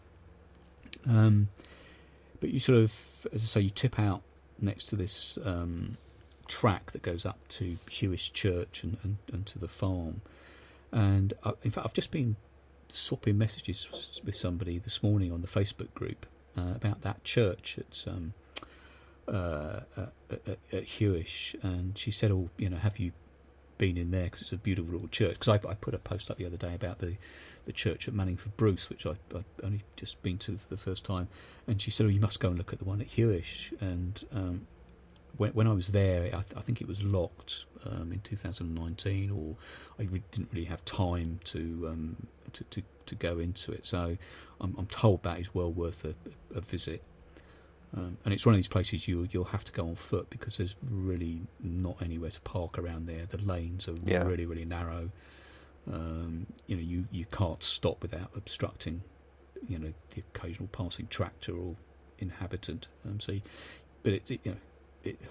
Um, but you sort of, as I say, you tip out next to this um, track that goes up to Hewish Church and, and, and to the farm. And I, in fact, I've just been swapping messages with somebody this morning on the Facebook group uh, about that church at, um, uh, at, at, at Hewish, and she said, "Oh, you know, have you been in there? Because it's a beautiful little church." Because I, I put a post up the other day about the, the church at Manningford Bruce, which I I only just been to for the first time, and she said, "Oh, you must go and look at the one at Hewish." And um, when, when I was there, I, I think it was locked um, in two thousand nineteen, or I re- didn't really have time to, um, to to to go into it. So I'm, I'm told that is well worth a, a visit. Um, and it's one of these places you you'll have to go on foot because there's really not anywhere to park around there. The lanes are Yeah. really really narrow. Um, you know, you, you can't stop without obstructing, you know, the occasional passing tractor or inhabitant. Um, so, but it, it you know, it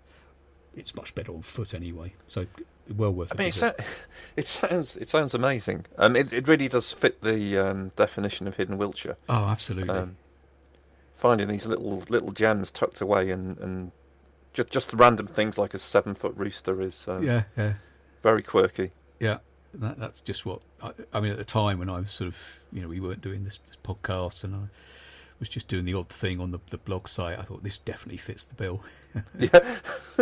it's much better on foot anyway. So well worth. I a mean, it, visit. so, it sounds it sounds amazing. Um, it it really does fit the um, definition of hidden Wiltshire. Oh, absolutely. Um, finding these little little gems tucked away, and, and just just random things like a seven foot rooster is um, yeah, yeah, very quirky. yeah. That, that's just what I, I mean. At the time when I was sort of, you know, we weren't doing this, this podcast, and I was just doing the odd thing on the, the blog site. I thought this definitely fits the bill. Yeah,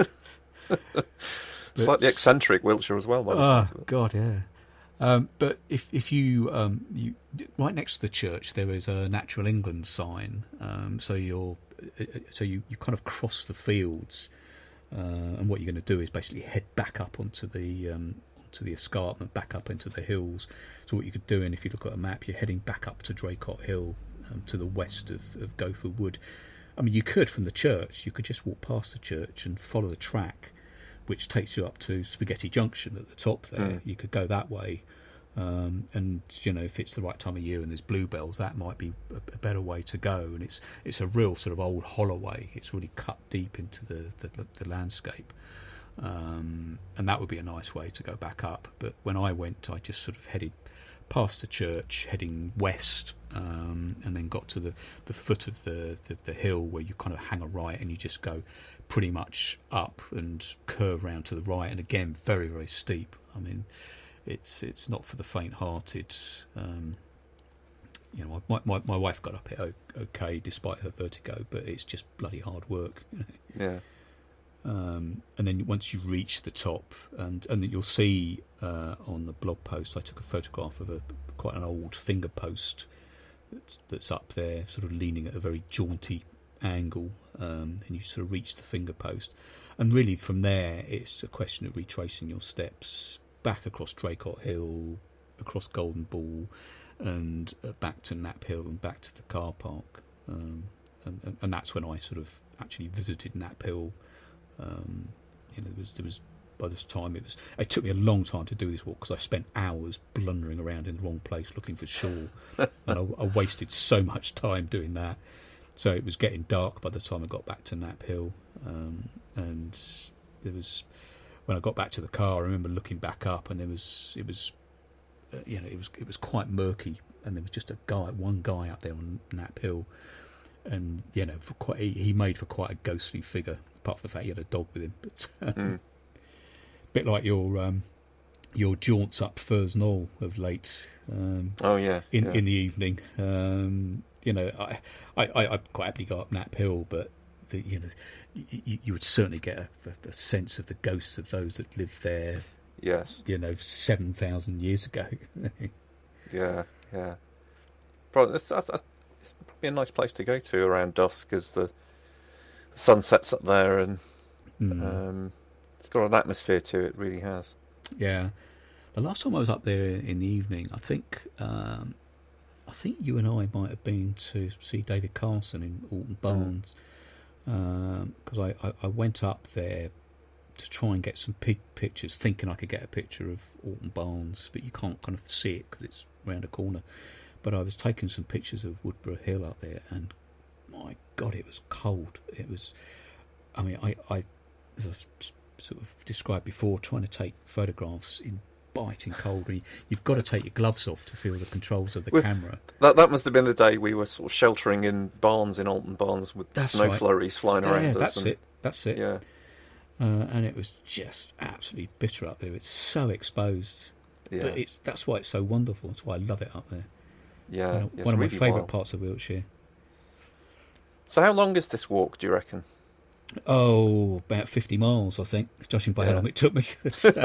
But- slightly eccentric Wiltshire as well. By the Oh sounds of it. God, yeah. Um, but if if you um, you right next to the church there is a Natural England sign. Um, so you're uh, so you, you kind of cross the fields, uh, and what you're going to do is basically head back up onto the um, onto the escarpment, back up into the hills. So what you could do, and if you look at a map, you're heading back up to Draycott Hill, um, to the west of, of Gopher Wood. I mean, you could from the church, you could just walk past the church and follow the track, which takes you up to Spaghetti Junction at the top there. Mm. You could go that way. Um, and you know, if it's the right time of year and there's bluebells, that might be a, a better way to go. And it's it's a real sort of old holloway. It's really cut deep into the the, the landscape, um, and that would be a nice way to go back up. But when I went, I just sort of headed past the church, heading west, um, and then got to the, the foot of the, the the hill where you kind of hang a right and you just go pretty much up and curve round to the right, and again very very steep. I mean, it's it's not for the faint-hearted. Um, you know, my, my my wife got up it okay despite her vertigo, but it's just bloody hard work. You know? Yeah. Um, and then once you reach the top, and and you'll see uh, on the blog post, I took a photograph of a quite an old finger post that's, that's up there, sort of leaning at a very jaunty angle, um, and you sort of reach the finger post, and really from there it's a question of retracing your steps back across Draycott Hill, across Golden Ball, and uh, back to Knapp Hill and back to the car park, um, and, and, and that's when I sort of actually visited Knapp Hill. Um, you know, there was there was by this time it was. It took me a long time to do this walk because I spent hours blundering around in the wrong place looking for Shaw, and I, I wasted so much time doing that. So it was getting dark by the time I got back to Knapp Hill, um, and there was when I got back to the car. I remember looking back up, and there was it was, uh, you know, it was it was quite murky, and there was just a guy, one guy up there on Knapp Hill, and you know, for quite he, he made for quite a ghostly figure. Apart from the fact he had a dog with him, but um, Mm. bit like your um, your jaunts up Furs Knoll of late. Um, Oh yeah. in yeah. in the evening. Um, you know, I, I, I I'd quite happily go up Knapp Hill, but the, you know, you, you would certainly get a, a, a sense of the ghosts of those that lived there. Yes. You know, seven thousand years ago. Yeah. Yeah. Probably that's, that's, that's it's probably a nice place to go to around dusk as the sun sets up there, and Mm. um, it's got an atmosphere to it. It really has. Yeah, the last time I was up there in the evening, I think um, I think you and I might have been to see David Carson in Alton Barnes, because um, I, I, I went up there to try and get some pic- pictures, thinking I could get a picture of Alton Barnes, but you can't kind of see it because it's round a corner. But I was taking some pictures of Woodborough Hill up there, and my God, it was cold. It was, I mean, I, I as I've sort of described before, trying to take photographs in biting cold. And you've got to take your gloves off to feel the controls of the Well, camera. That that must have been the day we were sort of sheltering in barns in Alton Barnes with That's snow right. flurries flying Yeah, around us. that's and, it. That's it. Yeah. Uh, and it was just absolutely bitter up there. It's so exposed. Yeah. But it's, that's why it's so wonderful. That's why I love it up there. yeah. You know, it's one of my really favourite wild. parts of Wiltshire. So how long is this walk, do you reckon? Oh, about fifty miles, I think, judging by Yeah. how long it took me. It's, uh,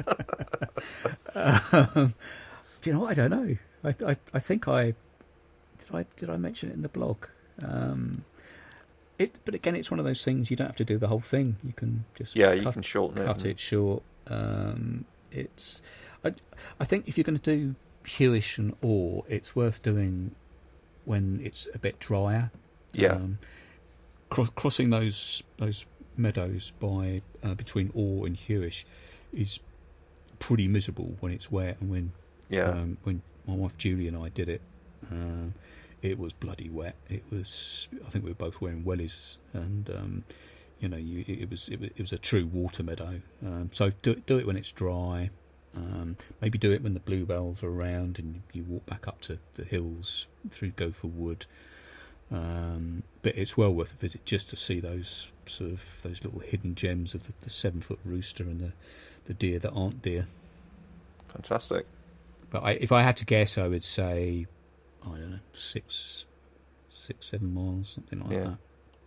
um, do you know what? I don't know. I, I, I think I did. I did I mention it in the blog? Um, it, but again, it's one of those things you don't have to do the whole thing. You can just yeah, cut, you can shorten it. cut and... it short. Um, it's, I, I think if you're going to do Hewish and Orr, it's worth doing when it's a bit drier. Yeah, um, cross, crossing those those meadows by uh, between Orr and Hewish is pretty miserable when it's wet, and when yeah, um, when my wife Julie and I did it. Um, It was bloody wet. It was. I think we were both wearing wellies, and um, you know, you, it was it was it was a true water meadow. Um, so do do it when it's dry. Um, maybe do it when the bluebells are around, and you walk back up to the hills through Gopher Wood. Um, but it's well worth a visit just to see those sort of those little hidden gems of the, the seven foot rooster and the, the deer that aren't deer. Fantastic. But I, if I had to guess, I would say, I don't know, six, six, seven miles, something like Yeah. that.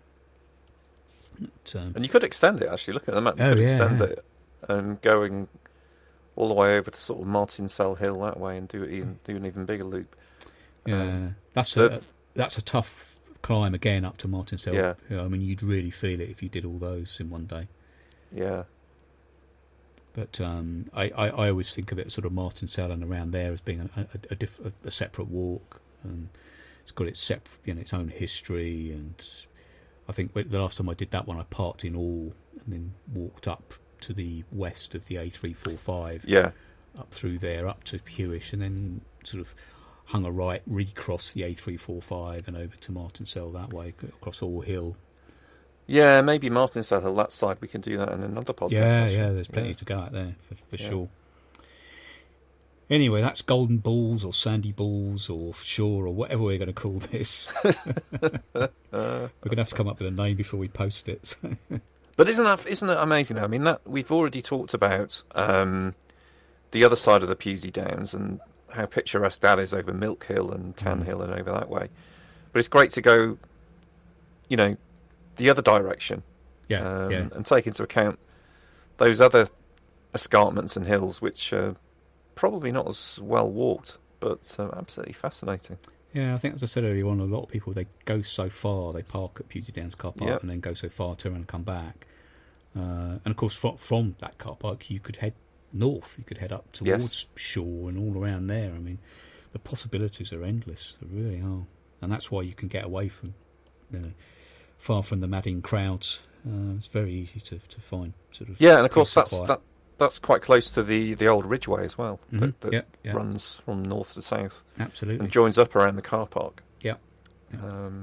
But, um, And you could extend it, actually. Looking at the map, you Oh, could yeah, extend yeah. it and going all the way over to sort of Martinsell Hill that way and do it even, do an even bigger loop. yeah, Um, that's the- a that's a tough climb again up to Martinsell. Yeah. You know, I mean, you'd really feel it if you did all those in one day. Yeah, But um, I, I, I always think of it as sort of Martinsell and around there as being a, a, a, diff, a, a separate walk, and it's got its sep, you know, its own history. And I think the last time I did that one, I parked in Orr and then walked up to the west of the A three forty-five, yeah, up through there, up to Hewish, and then sort of hung a right, recross the A three forty-five and over to Martinsell that way, across Orr Hill. yeah. Maybe Martinsell Hill that side. We can do that in another podcast. Yeah, actually. yeah, there's plenty Yeah. to go out there for, for Yeah. sure. Anyway, that's Golden Balls or Sandy Balls or Shore or whatever we're going to call this. We're going to have to come up with a name before we post it. But isn't that isn't that amazing? I mean, that we've already talked about um, the other side of the Pewsey Downs and how picturesque that is over Milk Hill and Tan Mm. Hill and over that way. But it's great to go, you know, the other direction. yeah, um, yeah. and take into account those other escarpments and hills, which are probably not as well walked, but uh, absolutely fascinating. Yeah, I think as I said earlier on, a lot of people, they go so far, they park at Pewsey Downs car park Yep. and then go so far, turn around and come back. Uh, and of course, from, from that car park, you could head north, you could head up towards Yes. Shore and all around there. I mean, the possibilities are endless, they really are. And that's why you can get away from, you know, far from the madding crowds. Uh, it's very easy to, to find sort of. Yeah, and of course peace and that's quiet. that that's quite close to the, the old Ridgeway as well. Mhm, That, that yeah, yeah. runs from north to south Absolutely. and joins up around the car park. Yeah. Yeah. Um,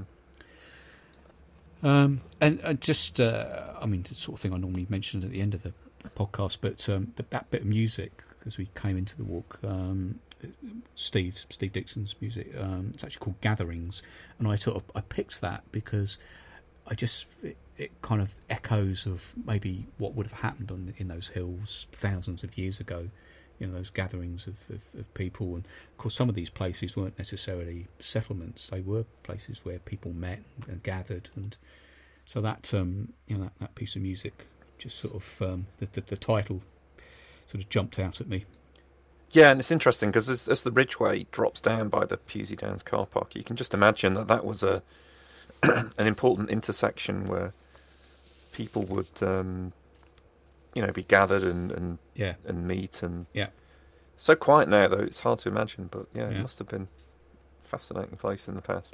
Um, and, and just, uh, I mean, the sort of thing I normally mention at the end of the, the podcast, but um, the, that bit of music, as we came into the walk, um, Steve, Steve Dixon's music, um, it's actually called Gatherings, and I sort of, I picked that because I just, it, it kind of echoes of maybe what would have happened on in those hills thousands of years ago. You know, those gatherings of, of, of people, and of course some of these places weren't necessarily settlements, they were places where people met and gathered, and so that um, you know, that, that piece of music just sort of um, the, the, the title sort of jumped out at me. yeah, and it's interesting because as, as the Ridgeway drops down by the Pewsey Downs car park, you can just imagine that that was a an important intersection where people would um, you know, be gathered and, and Yeah, and meet, and Yeah. so quiet now though it's hard to imagine, but yeah, Yeah. it must have been a fascinating place in the past.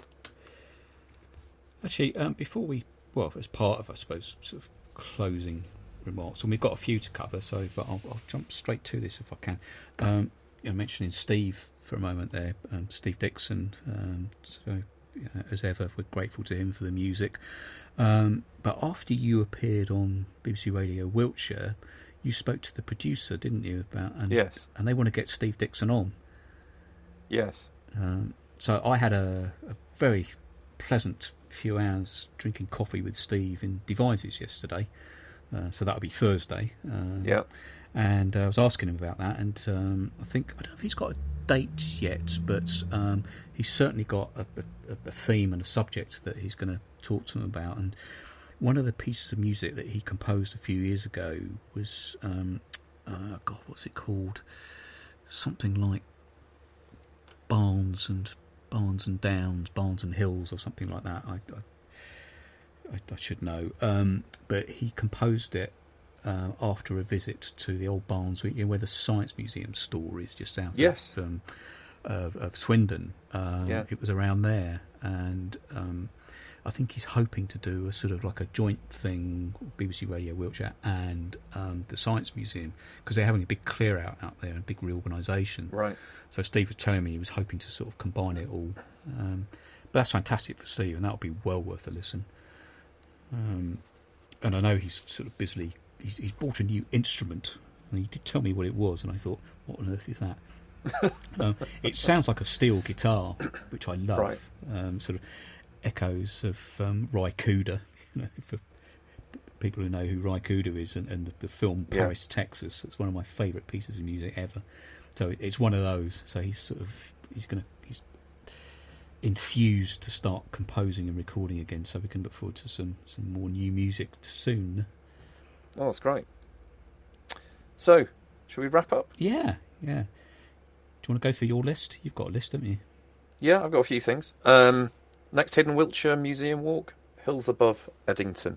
actually, um, before we, well, as part of, I suppose, sort of closing remarks, and we've got a few to cover, so but I'll, I'll jump straight to this if I can. Um, you know, mentioning Steve for a moment there, um, Steve Dixon. Um, so, you know, as ever, we're grateful to him for the music. Um, but after you appeared on B B C Radio Wiltshire, you spoke to the producer, didn't you? About and, Yes, and they want to get Steve Dixon on. yes, Um, so I had a, a very pleasant few hours drinking coffee with Steve in Devices yesterday. Uh, so that'll be Thursday. Uh, yeah, And uh, I was asking him about that, and um, I think, I don't know if he's got a date yet, but um, he's certainly got a, a, a theme and a subject that he's going to talk to him about. And one of the pieces of music that he composed a few years ago was, um, uh, God, what's it called? Something like Barnes and Barnes and Downs, Barnes and Hills, or something like that. I, I, I I should know. Um, but he composed it uh, after a visit to the old Barnes, where the Science Museum store is, just south yes. of, um, of of Swindon. Um, yeah. It was around there, and um, I think he's hoping to do a sort of like a joint thing, B B C Radio Wiltshire and um, the Science Museum, because they're having a big clear out out there, a big reorganisation. Right. So Steve was telling me he was hoping to sort of combine it all. Um, but that's fantastic for Steve, and that'll be well worth a listen. Um, and I know he's sort of busily, he's, he's bought a new instrument, and he did tell me what it was, and I thought, what on earth is that? um, it sounds like a steel guitar, which I love. Right. Um, sort of echoes of um, Ry Cooder, you know, for people who know who Ry Cooder is, and, and the, the film Paris, yeah. Texas. It's one of my favourite pieces of music ever. So it's one of those. So he's sort of he's going to he's enthused to start composing and recording again. So we can look forward to some some more new music soon. Oh, that's great. So, shall we wrap up? Yeah, yeah. Do you want to go through your list? You've got a list, haven't you? Yeah, I've got a few things. Um, next Hidden Wiltshire Museum Walk, Hills Above Eddington.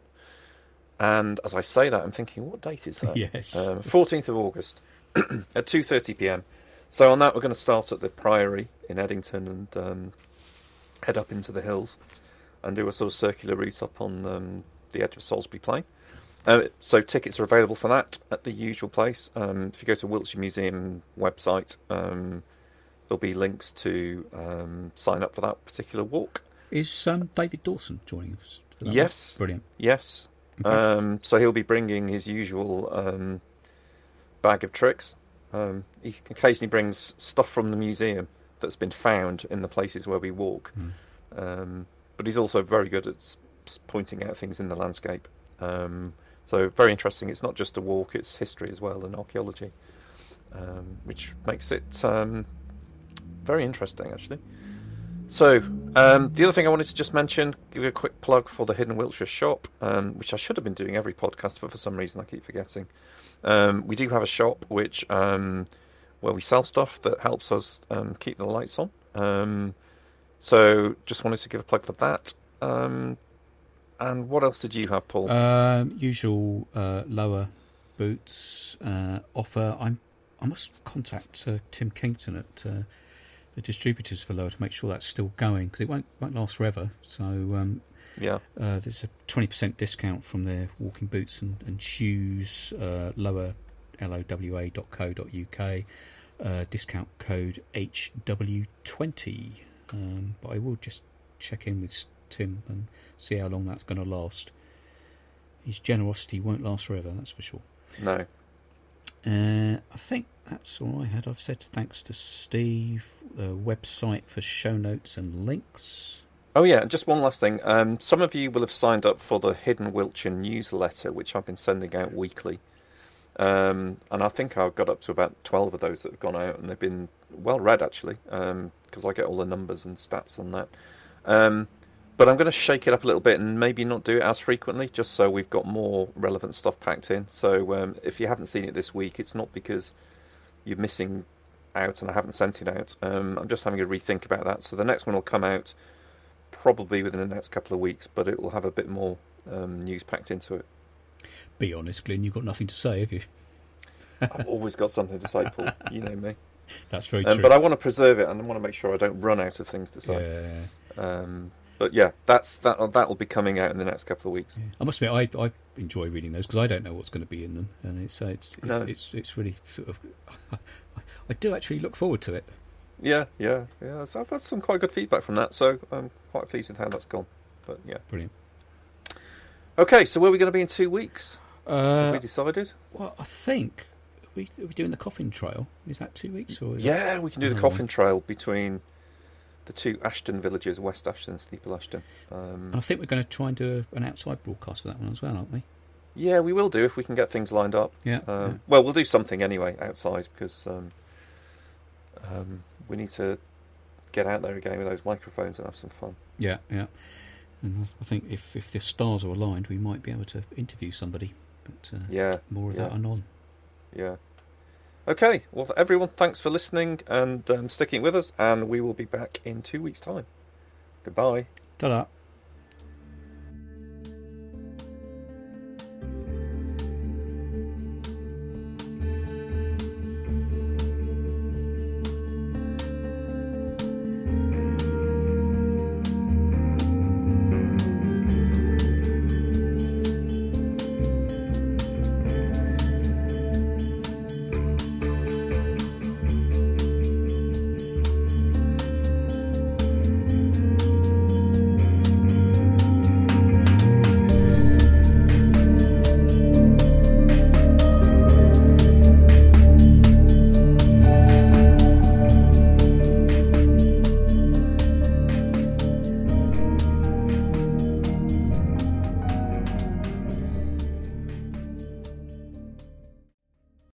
And as I say that, I'm thinking, what date is that? Yes. Um, fourteenth of August at two thirty p m. So on that, we're going to start at the Priory in Eddington and um, head up into the hills and do a sort of circular route up on um, the edge of Salisbury Plain. Uh, so tickets are available for that at the usual place. Um, if you go to Wiltshire Museum website, um, there'll be links to um, sign up for that particular walk. Is um, David Dawson joining us for that? Yes. One? Brilliant. Yes. Okay. Um, so he'll be bringing his usual um, bag of tricks. Um, he occasionally brings stuff from the museum that's been found in the places where we walk. Mm. Um, but he's also very good at s- pointing out things in the landscape. Um, so very interesting. It's not just a walk, it's history as well and archaeology, um, which makes it um, very interesting, actually. So, um, the other thing I wanted to just mention, give you a quick plug for the Hidden Wiltshire shop, um, which I should have been doing every podcast, but for some reason I keep forgetting. Um, we do have a shop which um, where we sell stuff that helps us um, keep the lights on. Um, so, just wanted to give a plug for that. Um, and what else did you have, Paul? Um, usual uh, lower boots uh, offer. I'm. I must contact uh, Tim Kington at uh, the distributors for lower to make sure that's still going, because it won't won't last forever. So um, yeah, uh, there's a twenty percent discount from their walking boots and, and shoes. Uh, lower L O W A dot co dot U K. Uh, discount code H W twenty. Um, but I will just check in with Tim and see how long that's going to last. His generosity won't last forever, that's for sure. No. Uh, I think that's all I had. I've said thanks to Steve, the website for show notes and links. Oh yeah, just one last thing. Um, some of you will have signed up for the Hidden Wiltshire newsletter, which I've been sending out weekly. Um, and I think I've got up to about twelve of those that have gone out, and they've been well read, actually, because um, I get all the numbers and stats on that. Um, but I'm going to shake it up a little bit and maybe not do it as frequently, just so we've got more relevant stuff packed in. So um, if you haven't seen it this week, it's not because you're missing out and I haven't sent it out. Um, I'm just having a rethink about that. So the next one will come out probably within the next couple of weeks, but it will have a bit more um, news packed into it. Be honest, Glyn, you've got nothing to say, have you? I've always got something to say, Paul. You know me. That's very um, true. But I want to preserve it, and I want to make sure I don't run out of things to say. Yeah. Um, but yeah, that's that. That will be coming out in the next couple of weeks. Yeah. I must admit, I I enjoy reading those because I don't know what's going to be in them, and it's uh, it's, no. it's it's it's really sort of. I do actually look forward to it. Yeah, yeah, yeah. So I've had some quite good feedback from that, so I'm quite pleased with how that's gone. But yeah, brilliant. Okay, so where are we going to be in two weeks? Uh, Have we decided? Well, I think are we are we doing the coffin trail. Is that two weeks or? Is yeah, it... we can do the oh. coffin trail between the two Ashton villages, West Ashton and Steeple Ashton. Um, and I think we're going to try and do a, an outside broadcast for that one as well, aren't we? Yeah, we will do if we can get things lined up. Yeah. Um, yeah. Well, we'll do something anyway outside because um, um, we need to get out there again with those microphones and have some fun. Yeah, yeah. And I think if, if the stars are aligned, we might be able to interview somebody. But uh, yeah, more of yeah. that anon. Yeah. Okay, well, everyone, thanks for listening and um, sticking with us, and we will be back in two weeks' time. Goodbye. Ta-da.